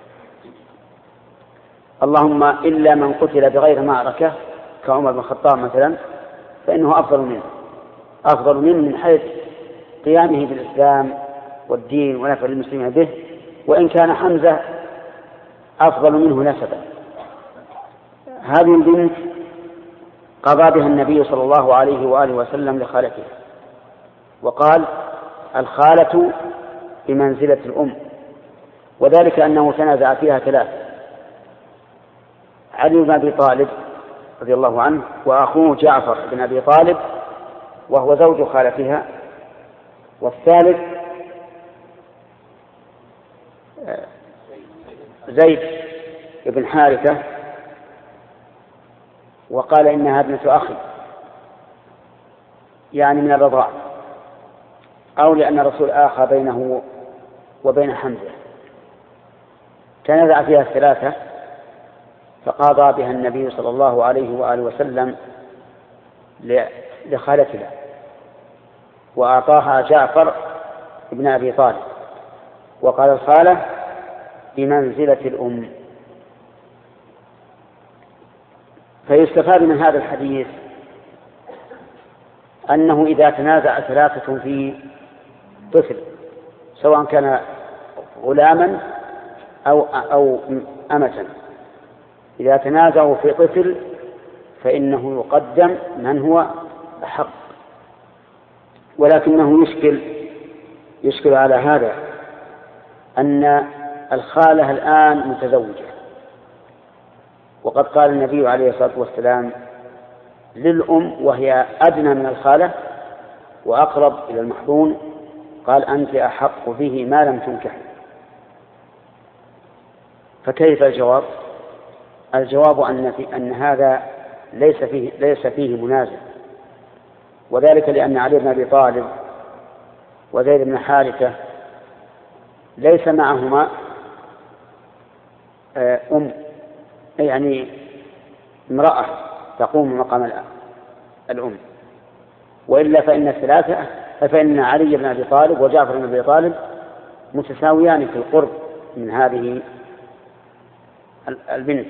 اللهم إلا من قتل بغير معركة كعمر بن الخطاب مثلا، فإنه أفضل منه من حيث قيامه بالإسلام والدين ونفع المسلمين به، وإن كان حمزة أفضل منه نسبا. هذه البنت قضى بها النبي صلى الله عليه وآله وسلم لخالتها، وقال: الخالة بمنزلة الأم، وذلك أنه تنازع فيها ثلاثة: علي بن أبي طالب رضي الله عنه، وأخوه جعفر بن أبي طالب وهو زوج خالتها، والثالث زيد بن حارثة، وقال إنها ابنة أخي، يعني من الرضاع، أو لأن الرسول آخى بينه وبين حمزة. تنازع فيها الثلاثة فقاضى بها النبي صلى الله عليه وآله وسلم لخالتها، وأعطاها جعفر ابن أبي طالب، وقال: الخالة بمنزلة الأم. فيستفاد من هذا الحديث أنه إذا تنازع ثلاثة في طفل سواء كان غلاما أو أمة، إذا تنازعوا في طفل فإنه يقدم من هو أحق. ولكنه يشكل على هذا أن الخالة الآن متزوجة، وقد قال النبي عليه الصلاة والسلام للأم وهي أدنى من الخالة وأقرب إلى المحظون، قال أنت أحق به ما لم تنكح. فكيف الجواب؟ الجواب أن هذا ليس فيه منازع، وذلك لأن علي بن أبي طالب وزيد بن حارثة ليس معهما يعني امرأة تقوم مقام الأم، وإلا فإن علي بن أبي طالب وجعفر بن أبي طالب متساويان في القرب من هذه البنت.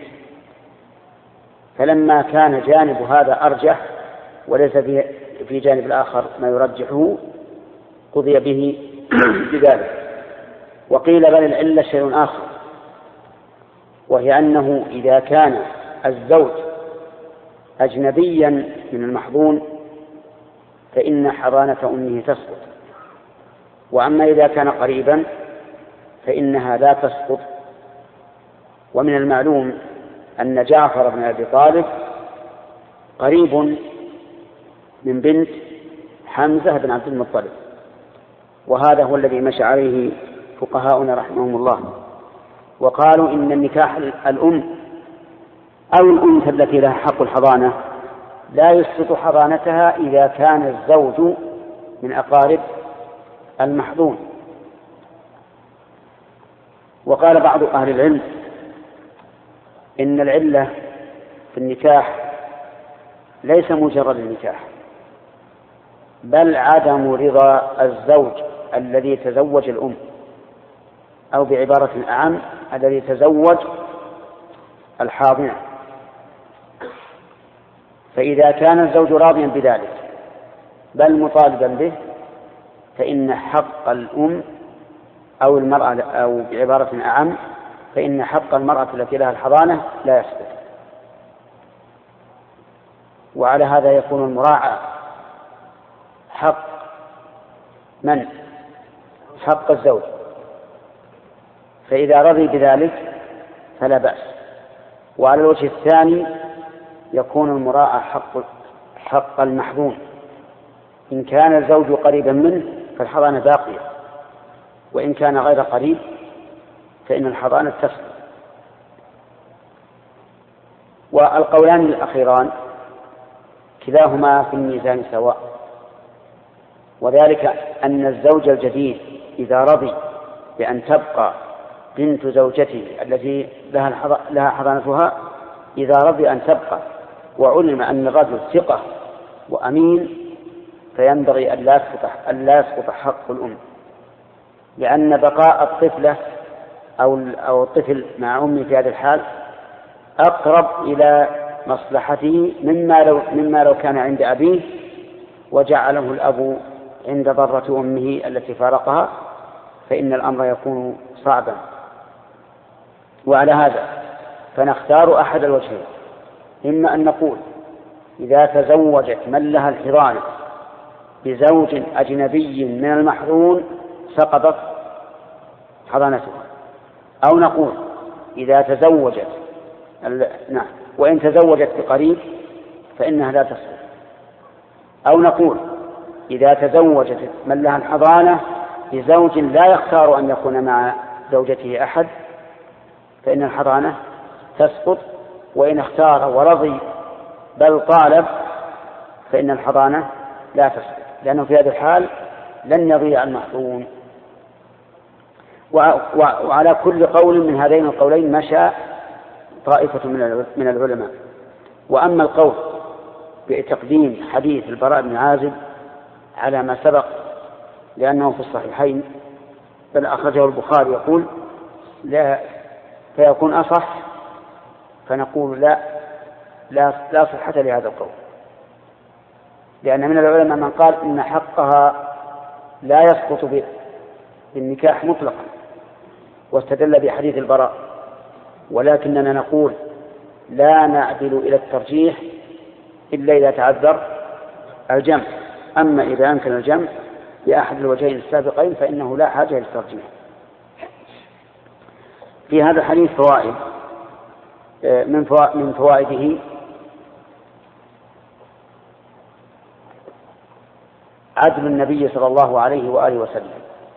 فلما كان جانب هذا أرجح وليس في جانب الآخر ما يرجحه قضي به بذلك. وقيل بل العلة شيء آخر، وهي أنه إذا كان الزوج أجنبيا من المحظون فإن حضانة أمه تسقط، وأما إذا كان قريبا فإنها لا تسقط. ومن المعلوم أن جعفر بن أبي طالب قريب من بنت حمزة بن عبد المطلب، وهذا هو الذي مشى عليه فقهاؤنا رحمهم الله، وقالوا إن النكاح الأم أو الأنثى التي لها حق الحضانة لا يسقط حضانتها إذا كان الزوج من أقارب المحظون. وقال بعض أهل العلم إن العلة في النكاح ليس مجرد النكاح، بل عدم رضا الزوج الذي تزوج الأم، أو بعبارة أعم الذي تزوج الحاضنة. فإذا كان الزوج راضيا بذلك بل مطالبا به فإن حق الأم أو المرأة، أو بعبارة أعم فإن حق المرأة التي لها الحضانة لا يسقط. وعلى هذا يكون المراعاة حق من؟ حق الزوج، فإذا رضي بذلك فلا بأس. وعلى الوجه الثاني يكون المراعاة حق المحظون، إن كان الزوج قريبا منه فالحضانة باقية، وإن كان غير قريب فإن الحضانة تسقط. والقولان الأخيران كلاهما في الميزان سواء، وذلك أن الزوج الجديد إذا رضي بأن تبقى بنت زوجته التي لها حضانتها، إذا رضي أن تبقى وعلم أن الرجل ثقة وأمين فينبغي أن لا يسقط حق الأم، لأن بقاء الطفلة أو الطفل مع أمه في هذا الحال أقرب إلى مصلحته مما لو كان عند أبيه وجعله الأب عند ضرة أمه التي فارقها، فإن الأمر يكون صعبا. وعلى هذا فنختار أحد الوجهين، إما أن نقول إذا تزوجت من لها الحضانة بزوج أجنبي من المحظون سقطت حضانتها، أو نقول إذا تزوجت وإن تزوجت بقريب فإنها لا تسقط، أو نقول إذا تزوجت من لها الحضانة بزوج لا يختار أن يكون مع زوجته أحد فإن الحضانة تسقط، وإن اختار ورضي بل طالب فإن الحضانة لا تسقط، لأنه في هذا الحال لن يضيع المحظون. وعلى كل قول من هذين القولين مشى طائفة من العلماء. وأما القول بتقديم حديث البراء بن عازب على ما سبق لأنه في الصحيحين بل أخرجه البخاري يقول لا فيكون أصح، فنقول لا، لا صحة لهذا القول، لأن من العلماء من قال إن حقها لا يسقط بالنكاح مطلقا واستدل بحديث البراء، ولكننا نقول لا نعدل إلى الترجيح إلا إذا تعذر الجمع، أما إذا أمكن الجمع بأحد الوجهين السابقين فإنه لا حاجة للترجيح. في هذا الحديث فوائد. من فوائده عدل النبي صلى الله عليه وآله وسلم،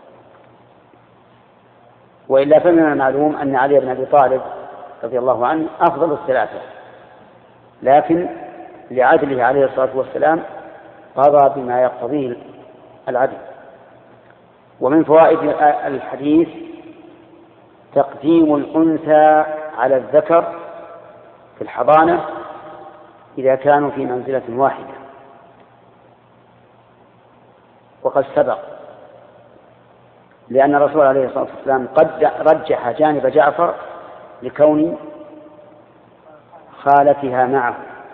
وإلا فمن المعلوم أن علي بن أبي طالب رضي الله عنه أفضل الثلاثة، لكن لعدله عليه الصلاة والسلام قضى بما يقتضيه العدل. ومن فوائد الحديث تقديم الأنثى على الذكر في الحضانة إذا كانوا في منزلة واحدة، وقد سبق لأن الرسول عليه الصلاة والسلام قد رجح جانب جعفر لكون خالتها معه،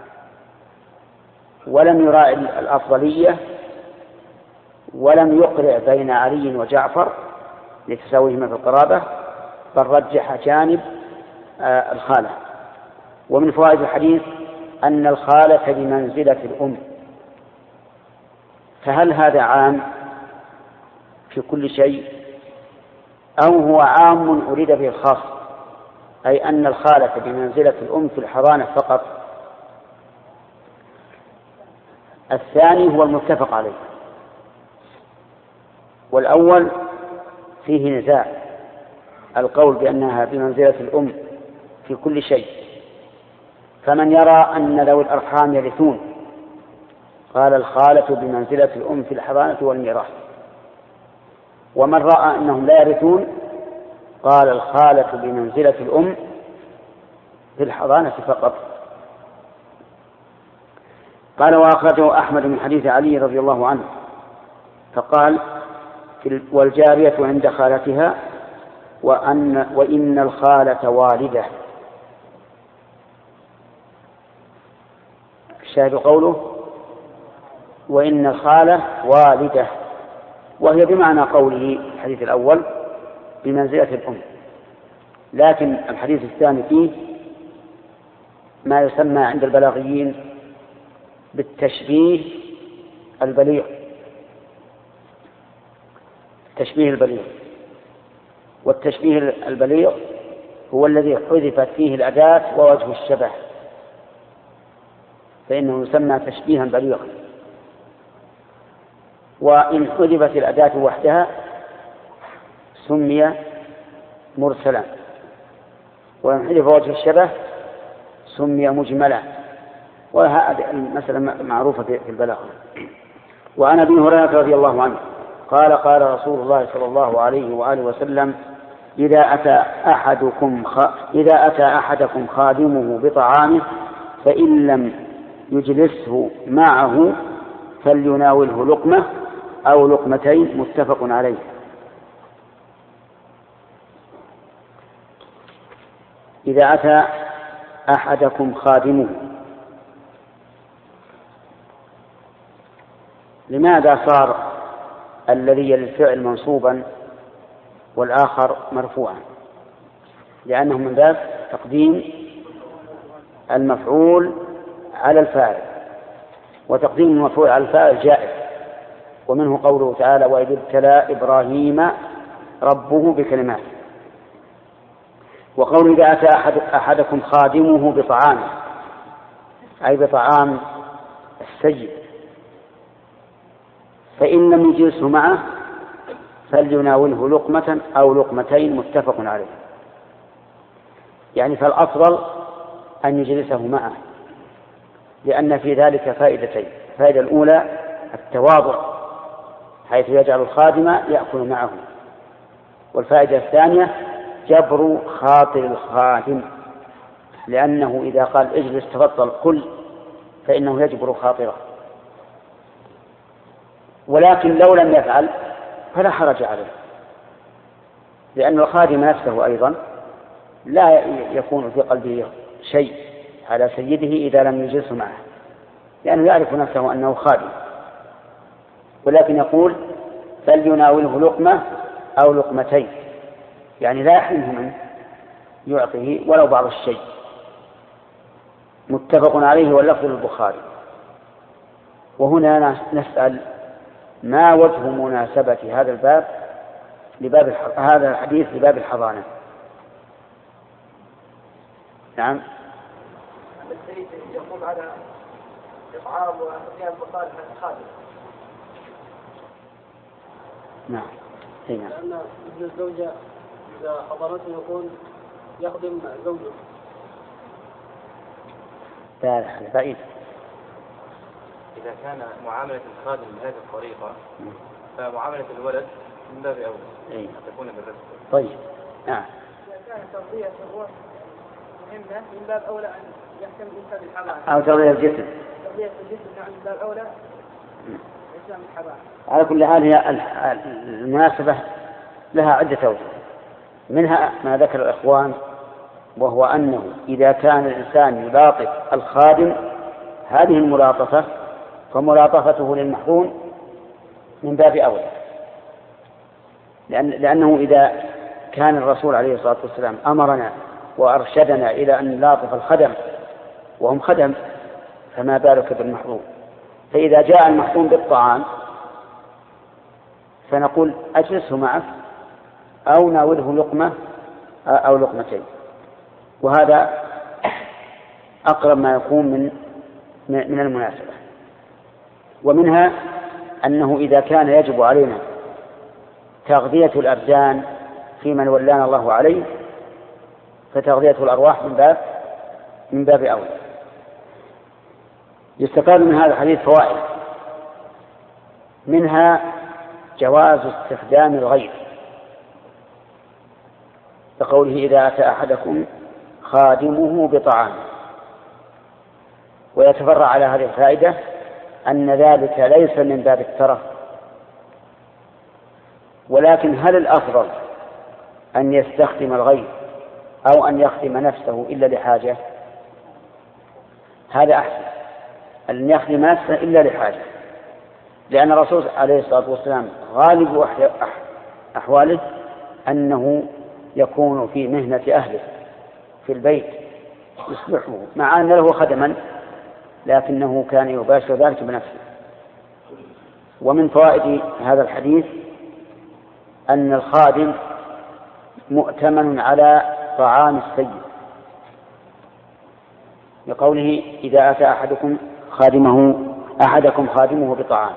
ولم يراعي الأفضلية، ولم يقرع بين علي وجعفر لتساويهما في القرابة، بل رجح جانب الخالة. ومن فوائد الحديث أن الخالة بمنزلة الأم، فهل هذا عام في كل شيء أو هو عام أريد به الخاص، أي أن الخالة بمنزلة الأم في الحضانة فقط؟ الثاني هو المتفق عليه، والأول فيه نزاع، القول بأنها بمنزلة الأم في كل شيء. فمن يرى أن ذوي الأرحام يرثون قال الخالة بمنزلة الأم في الحضانة والميراث، ومن رأى أنهم لا يرثون قال الخالة بمنزلة الأم في الحضانة فقط. قال وأخرجه أحمد من حديث علي رضي الله عنه فقال والجارية عند خالتها وإن الخالة والدة. الشاهد قوله وإن الخالة والدة، وهي بمعنى قوله الحديث الأول بمنزلة الأم، لكن الحديث الثاني فيه ما يسمى عند البلاغيين بالتشبيه البليغ، التشبيه البليغ. والتشبيه البليغ هو الذي حذفت فيه الأداة ووجه الشبه، فإنه يسمى تشبيها بليغا. وإن حذفت الأداة وحدها سمي مرسلا، وإن حذف وجه الشبه سمي مجملا، وهذه المسألة معروفة في البلاغة. وعن أبي هريرة رضي الله عنه قال قال رسول الله صلى الله عليه وآله وسلم إذا أتى أحدكم خادمه بطعامه فإن لم يجلسه معه فليناوله لقمة أو لقمتين، متفق عليه. إذا أتى أحدكم خادمه، لماذا صار الذي للفعل منصوبا والآخر مرفوعا؟ لأنه من باب تقديم المفعول على الفاعل، وتقديم المفعول على الفاعل جائز، ومنه قوله تعالى وإذ ابتلى إبراهيم ربه بكلمات. وقوله إذا أتى أحدكم خادمه بطعامه أي بطعام السيد فإن لم يجلسه معه فليناوله لقمة أو لقمتين، متفق عليه. يعني فالأفضل أن يجلسه معه، لأن في ذلك فائدتين: الفائدة الأولى التواضع حيث يجعل الخادم يأكل معه، والفائدة الثانية جبر خاطر الخادم، لأنه إذا قال اجلس تفضل كل فإنه يجبر خاطره. ولكن لو لم يفعل فلا حرج عليه، لأن الخادم نفسه أيضا لا يكون في قلبه شيء على سيده إذا لم يجلسه معه، لأنه يعرف نفسه أنه خادم، ولكن يقول فليناوله لقمة أو لقمتين، يعني لا يحرمه منه، يعطيه ولو بعض الشيء. متفق عليه واللفظ للبخاري. وهنا نسأل ما وجه مناسبة هذا الباب هذا الحديث لباب الحضانة؟ نعم. السيد يقوم على إطعام وإحياء المصالح الخادم. نعم. لأن ابن الزوجة إذا حضرته يكون يخدم زوجه. بعيد. إذا كان معاملة الخادم بهذه الطريقة فمعاملة الولد من باب أولى أن تكون بالرفق. طيب. نعم. إذا كانت تربية الروح مهمة من باب أولى أن يهتم الإنسان بالحضانة. أو تربية الجسم. تربية الجسم نعم من باب أولى الإنسان بالحضانة. على كل حال هي المناسبة لها عدة أوجه، منها ما ذكر الإخوان، وهو أنه إذا كان الإنسان يلاطف الخادم هذه الملاطفة فملاطفته للمحظون من باب أولى، لأنه إذا كان الرسول عليه الصلاة والسلام أمرنا وأرشدنا إلى أن نلاطف الخدم وهم خدم، فما بالك بالمحظوظ. فإذا جاء المحظوظ بالطعام فنقول أجلسه معك أو ناوله لقمة أو لقمتين، وهذا أقرب ما يكون من المناسبة. ومنها أنه إذا كان يجب علينا تغذية الأبدان في من ولانا الله عليه فتغذية الأرواح من باب أولى. يستفاد من هذا الحديث فوائد، منها جواز استخدام الغير، كقوله إذا أتى أحدكم خادمه بطعام. ويتفرع على هذه الفائدة أن ذلك ليس من باب الترف، ولكن هل الأفضل أن يستخدم الغير أو أن يخدم نفسه إلا لحاجة؟ هذا أحسن، أن يخدم نفسه إلا لحاجة، لأن الرسول عليه الصلاة والسلام غالب أحواله أنه يكون في مهنة أهله في البيت يصلحه، مع أن له خدما لكنه كان يباشر ذلك بنفسه. ومن فوائد هذا الحديث أن الخادم مؤتمن على طعام السيد، لقوله إذا أتى أحدكم خادمه بطعام.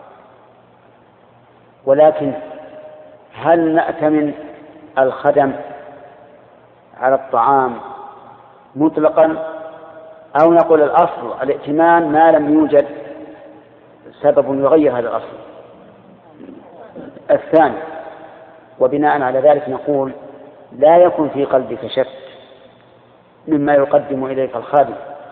ولكن هل نأتمن الخدم على الطعام مطلقا أو نقول الأصل الائتمان ما لم يوجد سبب يغير هذا الأصل الثاني؟ وبناء على ذلك نقول لا يكن في قلبك شك مما يقدم إليك الخادم،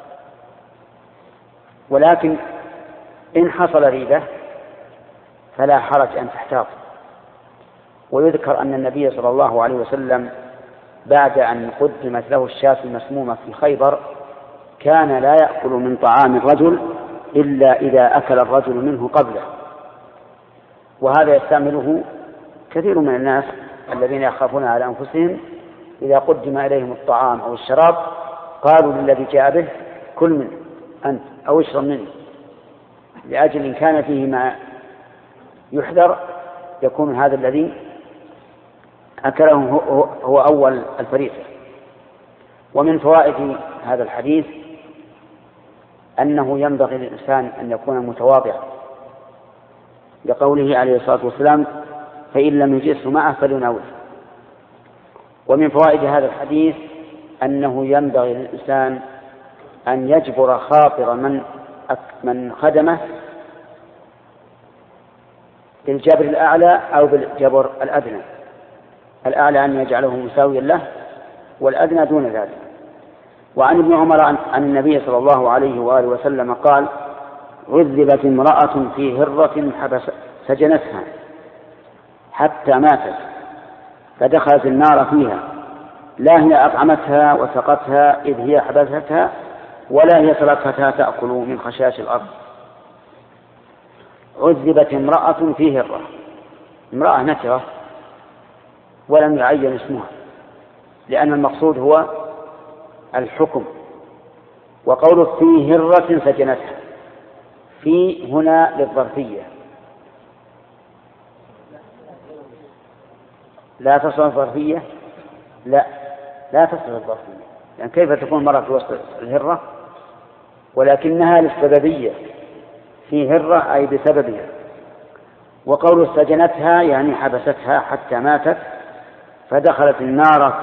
ولكن إن حصل ريبة فلا حرج أن تحتاط. ويذكر أن النبي صلى الله عليه وسلم بعد أن قدمت له الشاة المسمومة في خيبر كان لا يأكل من طعام الرجل إلا إذا أكل الرجل منه قبله، وهذا يستعمله كثير من الناس الذين يخافون على أنفسهم إذا قدم إليهم الطعام أو الشراب قالوا للذي جاء به كل منه أنت أو اشرب منه، لأجل إن كان فيه ما يحذر يكون هذا الذي أكله هو أول الفريسة. ومن فوائد هذا الحديث أنه ينبغي للإنسان أن يكون متواضعا، لقوله عليه الصلاة والسلام فإن لم يجلسه معه فليناوله. ومن فوائد هذا الحديث أنه ينبغي للإنسان أن يجبر خاطر من خدمه بالجبر الأعلى أو بالجبر الأدنى، الأعلى أن يجعله مساويا له والأدنى دون ذلك. وعن ابن عمر عن النبي صلى الله عليه وآله وسلم قال عذبت امرأة في هرة سجنتها حتى ماتت فدخلت النار فيها، لا هي أطعمتها وسقتها إذ هي حبستها ولا هي تركتها تأكل من خشاش الأرض. عذبت امرأة في هرة، امرأة نكرة ولم يعين اسمها، لأن المقصود هو الحكم. وقول في هرة سجنتها، في هنا للظرفية، لا تصل الظرفية، لا تصل الظرفية، يعني كيف تكون المرأة في وسط الهرة؟ ولكنها للسببية، في هرة أي بسببها. وقول سجنتها يعني حبستها حتى ماتت فدخلت النار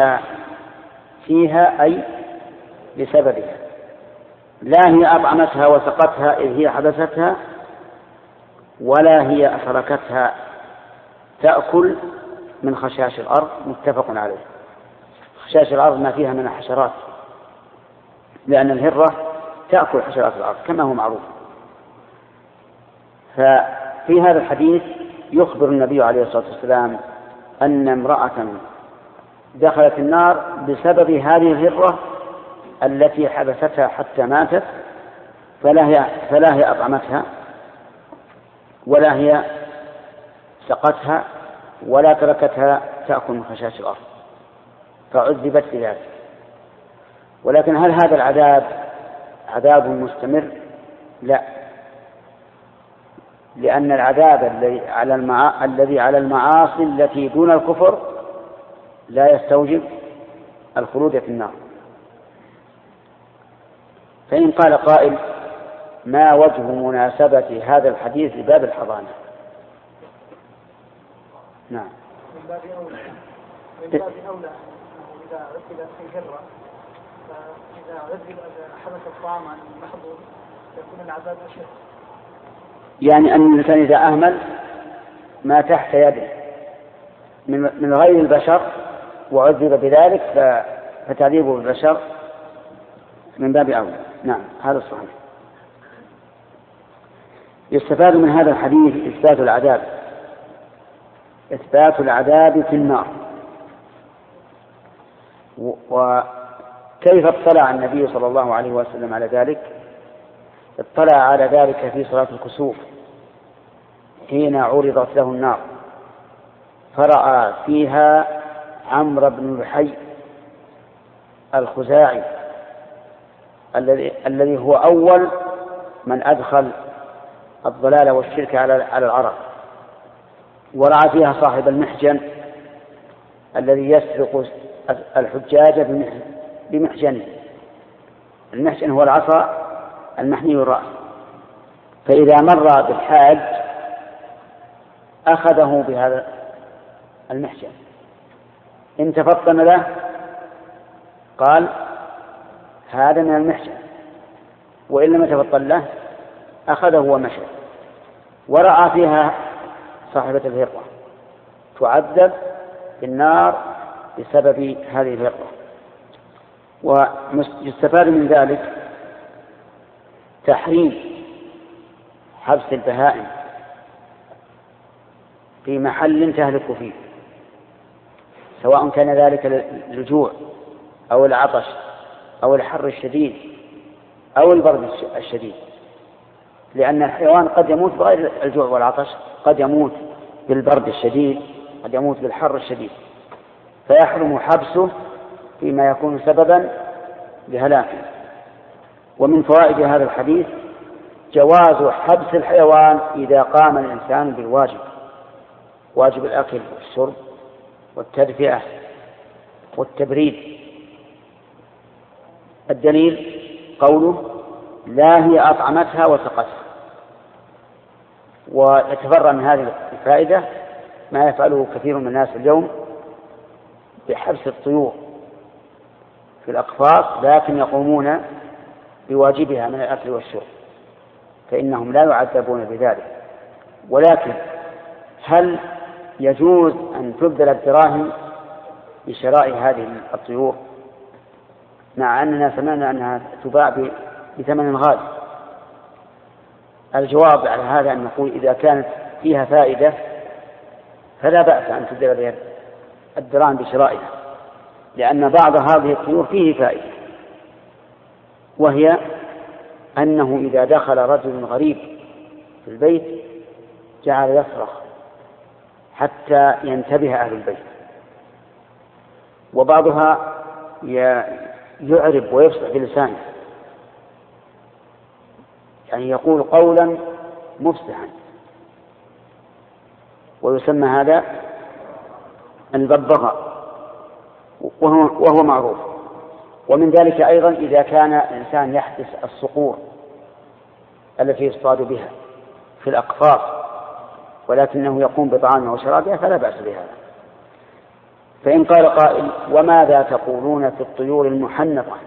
فيها أي بسببها، لا هي أطعمتها وسقتها إذ هي حبستها، ولا هي أتركتها تأكل من خشاش الأرض. متفق عليه. خشاش الأرض ما فيها من الحشرات، لأن الهرة تأكل حشرات الأرض كما هو معروف. ففي هذا الحديث يخبر النبي عليه الصلاة والسلام أن امرأة دخلت النار بسبب هذه الهرة التي حبستها حتى ماتت، فلا هي أطعمتها ولا هي سقتها ولا تركتها تأكل من خشاش الأرض، فعذبت بذلك. ولكن هل هذا العذاب عذاب مستمر؟ لا، لأن العذاب الذي على المعاصي التي دون الكفر لا يستوجب الخلود في النار. فإن قال قائل: ما وجه مناسبة هذا الحديث لباب الحضانة؟ نعم، من باب أولى إذا عذب في هرة، فإذا عذب حبس الطعام عن المحظور يكون العذاب أشد. يعني أن الإنسان إذا أهمل ما تحت يده من غير البشر وعذب بذلك فتعذيبه بالبشر من باب أولى. نعم، هذا الصحيح. يستفاد من هذا الحديث إثبات العذاب في النار. وكيف اطلع النبي صلى الله عليه وسلم على ذلك؟ اطلع على ذلك في صلاة الكسوف حين عرضت له النار، فرأى فيها عمرو بن لحي الخزاعي الذي هو أول من أدخل الضلال والشرك على العرب، ورأى فيها صاحب المحجن الذي يسرق الحجاج بمحجنه. المحجن هو العصا المحني الرأس، فإذا مر بالحاج أخذه بهذا المحجن، إن تفطن له قال هذا من المحجن، وإن لم يتفطن له أخذه ومشى. ورأى فيها صاحبة الهرة تعذب بالنار بسبب هذه الهرة. ويستفاد من ذلك تحريم حبس البهائم في محل تهلك فيه، سواء كان ذلك للجوع أو العطش أو الحر الشديد أو البرد الشديد، لأن الحيوان قد يموت بغير الجوع والعطش، قد يموت بالبرد الشديد، قد يموت بالحر الشديد، فيحرم حبسه فيما يكون سببا لهلاكه. ومن فوائد هذا الحديث جواز حبس الحيوان إذا قام الإنسان بالواجب، واجب الأكل والشرب والتدفئة والتبريد. الدليل قوله لا هي أطعمتها وسقتها. ويتفرع من هذه الفائدة ما يفعله كثير من الناس اليوم بحبس الطيور في الأقفاص، لكن يقومون بواجبها من الأكل والشرب، فإنهم لا يعذبون بذلك. ولكن هل يجوز أن تبذل الدراهم بشراء هذه الطيور مع أننا سمعنا أنها تباع بثمن غالي؟ الجواب على هذا أن نقول إذا كانت فيها فائدة فلا بأس أن تبذل الدراهم بشرائها، لأن بعض هذه الطيور فيه فائدة. وهي أنه إذا دخل رجل غريب في البيت جعل يصرخ حتى ينتبه أهل البيت، وبعضها يعرب ويفصح بلسانه، يعني يقول قولا مفصحا، ويسمى هذا الببغاء، وهو معروف. ومن ذلك أيضا إذا كان الإنسان يحدث الصقور التي يصطاد بها في الأقفاص ولكنه يقوم بطعامه وشرابها فلا بأس بهذا. فإن قال قائل: وماذا تقولون في الطيور المحنطة؟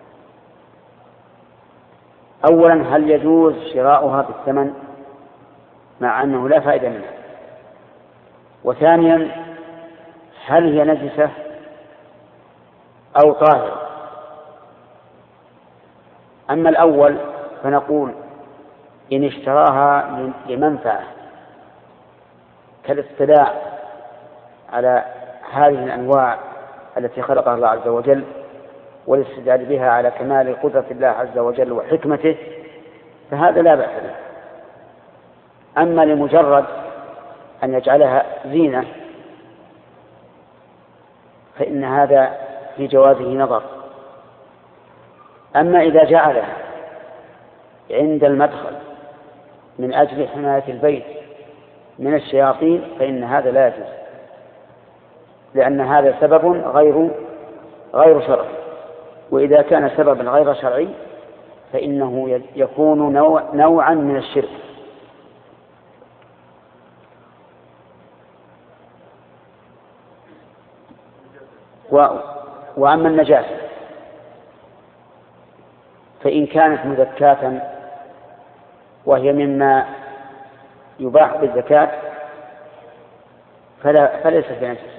أولا، هل يجوز شراؤها بالثمن مع أنه لا فائدة منها؟ وثانيا، هل هي نجسة أو طاهرة؟ أما الأول فنقول إن اشتراها لمنفعة كالاطلاع على هذه الأنواع التي خلقها الله عز وجل والاستدلال بها على كمال قدرة الله عز وجل وحكمته فهذا لا بأس به. أما لمجرد أن يجعلها زينة فإن هذا في جوازه نظر. أما إذا جعلها عند المدخل من أجل حماية البيت من الشياطين فإن هذا لا يجوز، لأن هذا سبب غير شرعي، وإذا كان سببا غير شرعي فإنه يكون نوعا من الشرك. وأما النجاسة فإن كانت مزكاة وهي مما يباح بالزكاة فليس في نجاسة.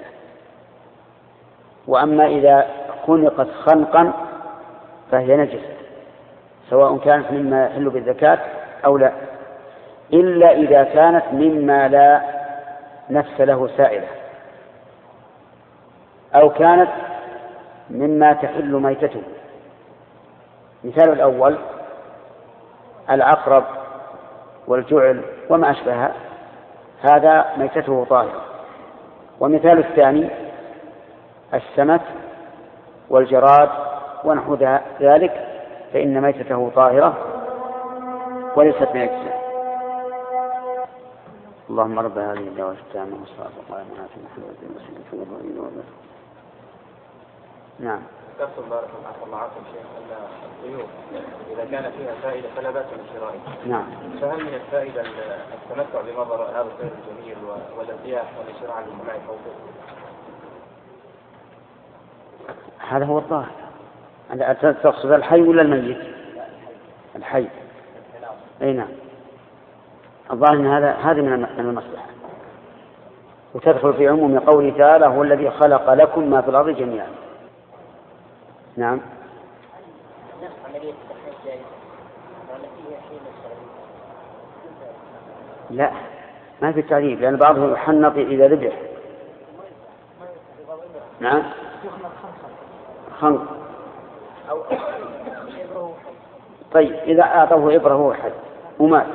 وأما إذا خنقت خنقا فهي نجسة سواء كانت مما يحل بالزكاة أو لا، إلا إذا كانت مما لا نفس له سائلة أو كانت مما تحل ميتته. مثال الأول العقرب والجعل وما أشبهها، هذا ميتته طاهرة. ومثال الثاني السمك والجراد ونحو ذلك فإن ميتته طاهرة وليست بنجسة. اللهم رب هذه الدعوة التامة والصلاة والسلام على محمد رسول الله. نعم. كفر بارك الله عنكم شيخ أن الطيور إذا كان فيها فائدة فلا بأس من شرائها. نعم. فهل من الفائدة التمتع بمظهر هذا الطير الجميل والارتياح والاشتراع للسماع فوقه؟ هذا هو الظاهر. تقصد الحي ولا الميت؟ الحي. أي نعم. الظاهر أن هذا من المصلحة، وتدخل في عموم قوله تعالى: هو الذي خلق لكم ما في الأرض جميعا. نعم. لا، ما في تعريف، لأن بعضهم يحنط إذا ذبح. نعم. خنق. طيب إذا أعطوه إبرة هو حد ومات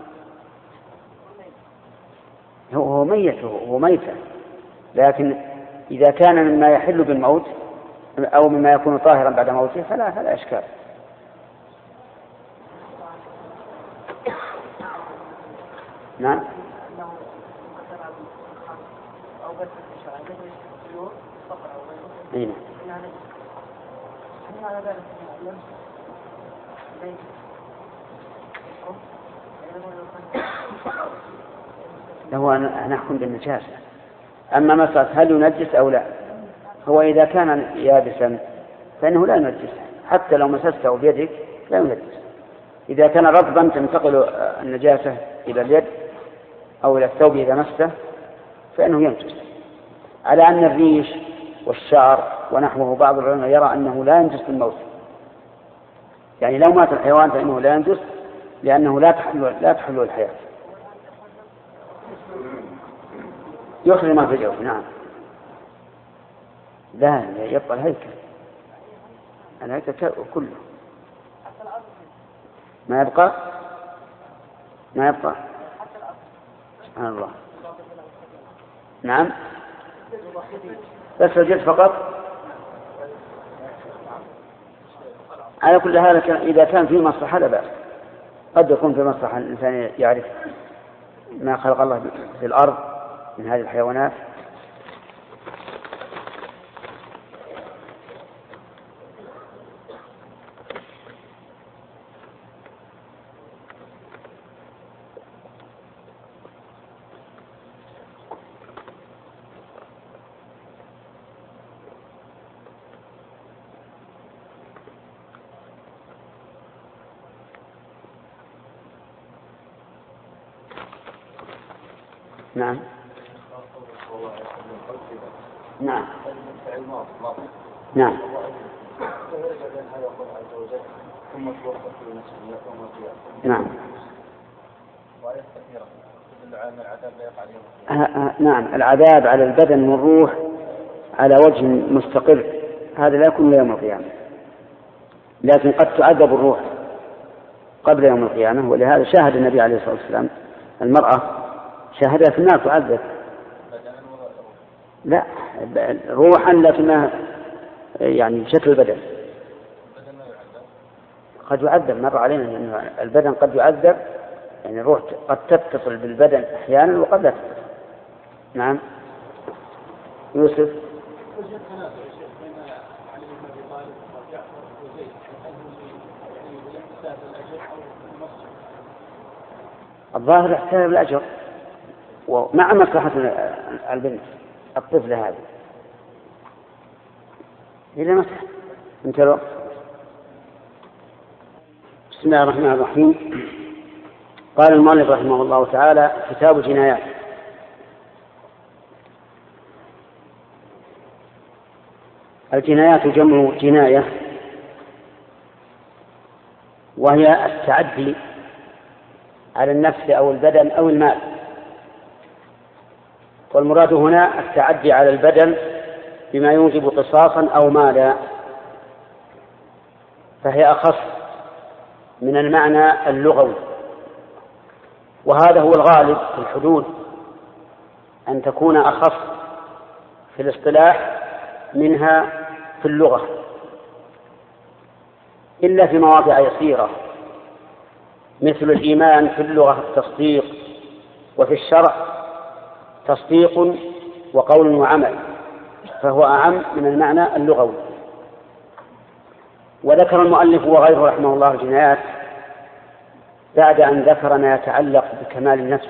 هو ميتة، لكن إذا كان مما يحل بالموت أو مما يكون طاهرا بعد موته فلا إشكال. نعم. أين؟ هو نحكم بالنجاسة. أما مسألة هل ينجس أو لا، هو إذا كان يابسا فإنه لا ينجس، حتى لو مسسته بيدك لا ينجس. إذا كان رطبا تنتقل النجاسة إلى اليد أو إلى الثوب إذا مسه فإنه ينجس، على أن الريش والشعر ونحوه بعض العلماء يرى أنه لا ينجس بالموت، يعني لو مات الحيوان فإنه لا ينجس لأنه لا تحل الحياة، يخرج ما في الجوف. نعم. لا يبقى الهيكل كله. ما يبقى سبحان الله. نعم بس الجلد فقط. على كل هذا إذا كان في مصلحة لا بأس، قد يكون في مصلحة الإنسان يعرف ما خلق الله في الأرض من هذه الحيوانات. نعم نعم نعم نعم نعم. العذاب على البدن والروح على وجه مستقر هذا لا يكون يوم القيامة، لكن قد تعذب الروح قبل يوم القيامة. ولهذا شاهد النبي عليه الصلاة والسلام المرأة شاهدها في النار تعذب، لا روحا لكنها يعني بشكل البدن قد يعذب. مر علينا أن البدن قد يعذب، يعني الروح قد تتصل بالبدن أحيانا وقد لا تتصل. نعم يوسف. الظاهر احتساب الأجر ومع مصلحة البنت الطفلة هذه إلى متى انت الوقت. بسم الله الرحمن الرحيم. قال المؤلف رحمه الله تعالى: كتاب الجنايات. الجنايات جمع جناية، وهي التعدي على النفس أو البدن أو المال، والمراد هنا التعدي على البدن بما يوجب قصاصا أو مالا، فهي أخص من المعنى اللغوي، وهذا هو الغالب في الحدود أن تكون أخص في الاصطلاح منها في اللغة، إلا في مواضع يسيرة، مثل الإيمان في اللغة التصديق، وفي الشرع تصديق وقول وعمل، فهو أعم من المعنى اللغوي. وذكر المؤلف وغيره رحمه الله الجنايات بعد أن ذكر ما يتعلق بكمال النفس،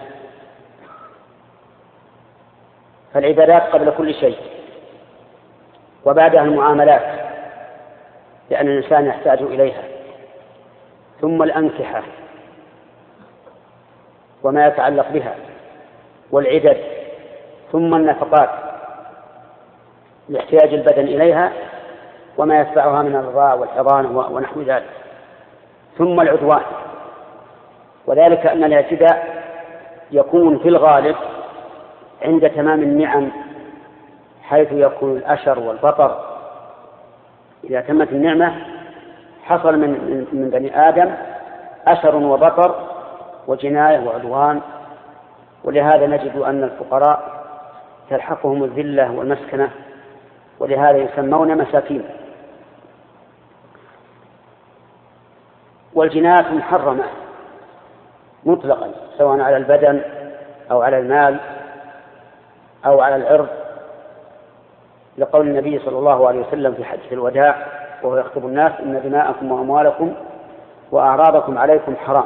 فالعبادات قبل كل شيء، وبعدها المعاملات لأن الإنسان يحتاج إليها، ثم الأنكحة وما يتعلق بها، والعدد، ثم النفقات لاحتياج البدن إليها وما يتبعها من الرضاع والحضانة ونحو ذلك، ثم العدوان، وذلك أن الاعتداء يكون في الغالب عند تمام النعم، حيث يكون الأشر والبطر. إذا تمت النعمة حصل من بني آدم أشر وبطر وجناية وعدوان، ولهذا نجد أن الفقراء تلحقهم الذلة والمسكنة، ولهذا يسمون مساكين. والجنايات محرمة مطلقا، سواء على البدن أو على المال أو على العرض، لقول النبي صلى الله عليه وسلم في حجة الوداع وهو يخطب الناس: إن دماءكم وأموالكم وأعراضكم عليكم حرام.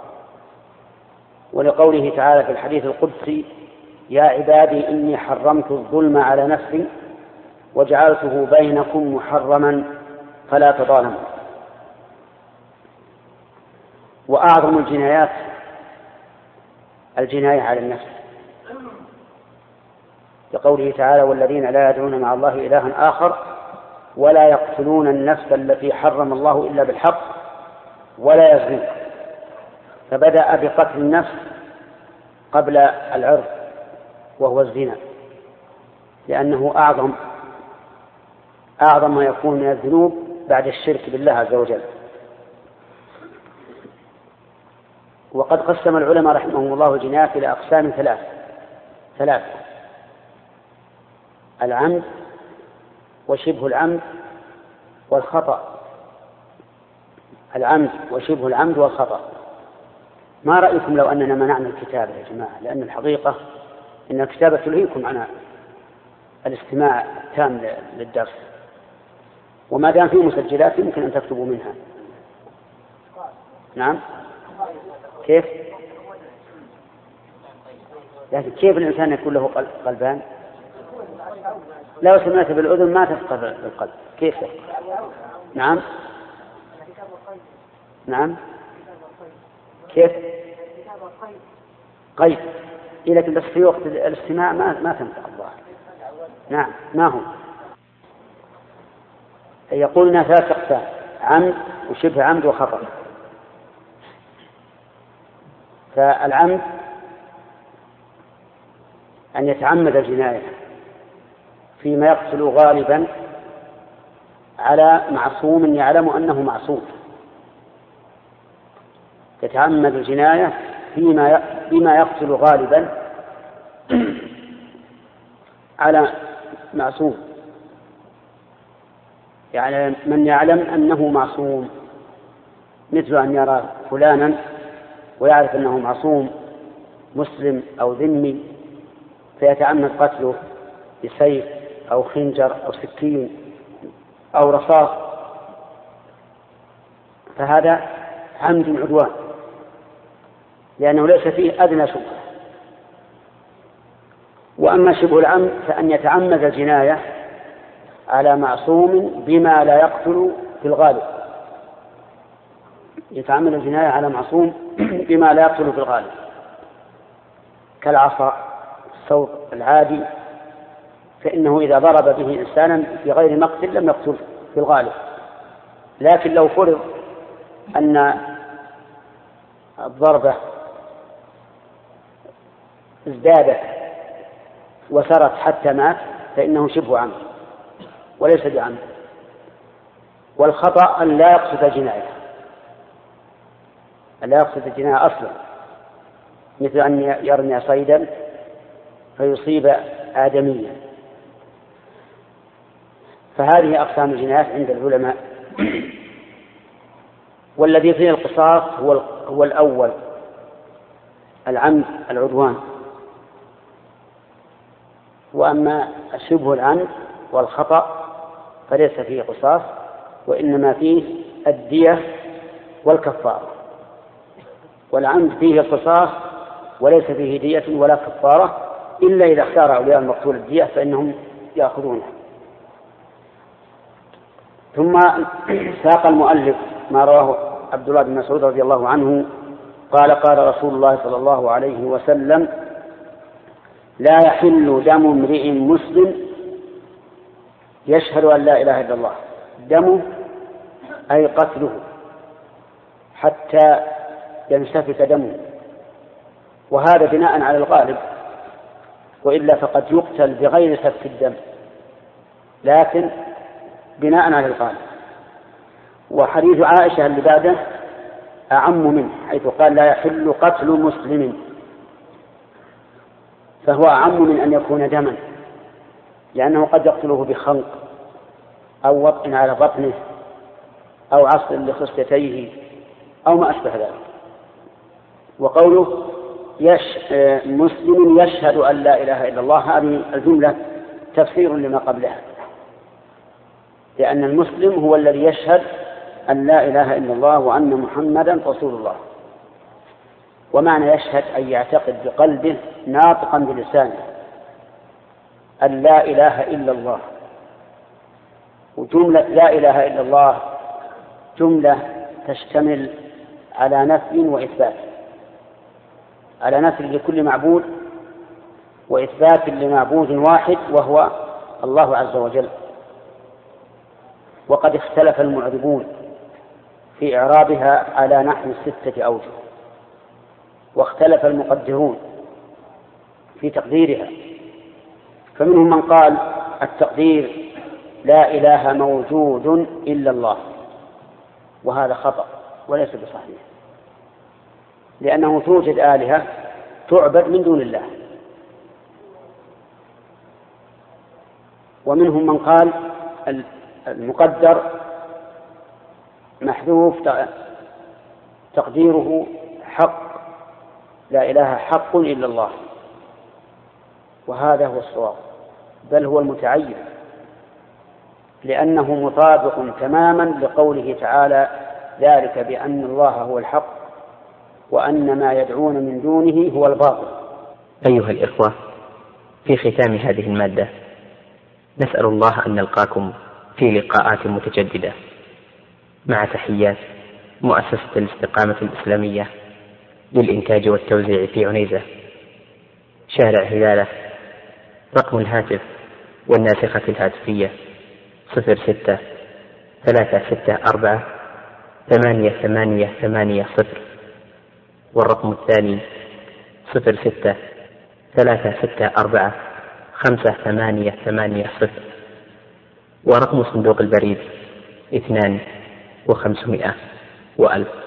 ولقوله تعالى في الحديث القدسي: يا عبادي إني حرمت الظلم على نفسي وجعلته بينكم محرما فلا تظالموا. وأعظم الجنايات الجناية على النفس، لقوله تعالى: والذين لا يدعون مع الله إلها آخر ولا يقتلون النفس التي حرم الله إلا بالحق ولا يزنون. فبدأ بقتل النفس قبل العرض وهو الزنا، لأنه أعظم ما يكون من الذنوب بعد الشرك بالله عز وجل. وقد قسم العلماء رحمهم الله الجنايات إلى أقسام ثلاث: العمد وشبه العمد والخطأ. العمد وشبه العمد والخطأ. ما رأيكم لو أننا منعنا الكتابة يا جماعة؟ لأن الحقيقة إن الكتابة تلهيكم عن الاستماع التام للدرس، وما دام فيه مسجلات يمكن أن تكتبوا منها. نعم، كيف؟ لكن كيف الإنسان يكون له قلبان؟ لو سمعت بالأذن ما تفقه بالقلب، كيف تفقه؟ نعم نعم، كيف؟ قيد. لكن بس في وقت الاستماع ما تنفع الله. نعم، ما هو؟ يقولنا ثلاث أقسام: عمد وشبه عمد وخطأ. فالعمد أن يتعمد الجناية فيما يقتل غالبا على معصوم يعلم أنه معصوم. يتعمد الجناية فيما يقتل غالبا على معصوم، يعني من يعلم أنه معصوم، مثل أن يرى فلانا ويعرف أنه معصوم مسلم أو ذمي فيتعمد قتله بسيف أو خنجر أو سكين أو رصاص، فهذا عمد عدوان لأنه ليس فيه أدنى شبهة. وأما شبه العمد فأن يتعمد الجناية على معصوم بما لا يقتل في الغالب. يتعمد الجناية على معصوم بما لا يقتل في الغالب، كالعصا الصوت العادي، فإنه إذا ضرب به إنسانا في غير مقتل لم يقتل في الغالب. لكن لو فرض أن الضربة ازدادت وسرت حتى مات فإنه شبه عمد وليس بعمد. والخطأ أن لا يقصد الجناية، لا يقصد الجناية أصلا، مثل أن يرمي صيدا فيصيب آدميا. فهذه أقسام الجنايات عند العلماء. والذي فيه القصاص هو الأول، العمد العدوان. وأما شبه العمد والخطأ فليس فيه قصاص، وإنما فيه الدية والكفارة. والعمد فيه القصاص وليس فيه دية ولا كفارة، إلا إذا اختار أولياء المقتول الدية فإنهم يأخذونها. ثم ساق المؤلف ما رواه عبد الله بن مسعود رضي الله عنه قال: قال رسول الله صلى الله عليه وسلم: لا يحل دم امرئ مسلم يشهد أن لا إله إلا الله، دمه أي قتله حتى ينسفك دمه، وهذا بناء على الغالب، وإلا فقد يقتل بغير سفك الدم، لكن بناء على الغالب. وحديث عائشة اللي بعده أعم منه، حيث قال: لا يحل قتل مسلم، فهو أعم من أن يكون دما، لأنه قد يقتله بخنق أو وطء على بطنه أو عصر لخصيتيه أو ما أشبه ذلك. وقوله مسلم يشهد أن لا إله إلا الله، هذه الجملة تفسير لما قبلها، لأن المسلم هو الذي يشهد أن لا إله إلا الله وأن محمدا رسول الله. ومعنى يشهد أن يعتقد بقلبه ناطقا بلسانه أن لا إله إلا الله. وجملة لا إله إلا الله جملة تشتمل على نفي وإثبات، على نفي لكل معبود وإثبات لمعبود واحد وهو الله عز وجل. وقد اختلف المعربون في إعرابها على نحو 6 أوجه، واختلف المقدرون في تقديرها. فمنهم من قال التقدير لا إله موجود إلا الله، وهذا خطأ وليس بصحيح، لأنه توجد آلهة تعبد من دون الله، ومنهم من قال المقدر محذوف تقديره حق، لا إله حق إلا الله، وهذا هو الصواب، بل هو المتعين، لأنه مطابق تماما لقوله تعالى: ذلك بأن الله هو الحق وأن ما يدعون من دونه هو الباطل. أيها الإخوة، في ختام هذه المادة نسأل الله أن نلقاكم في لقاءات متجددة، مع تحيات مؤسسة الاستقامة الإسلامية للإنتاج والتوزيع في عنيزة، شارع هلالة. رقم الهاتف والناسخة الهاتفية 06-364-8880، والرقم الثاني 06-364-5880، ورقم صندوق البريد 2500 و1000.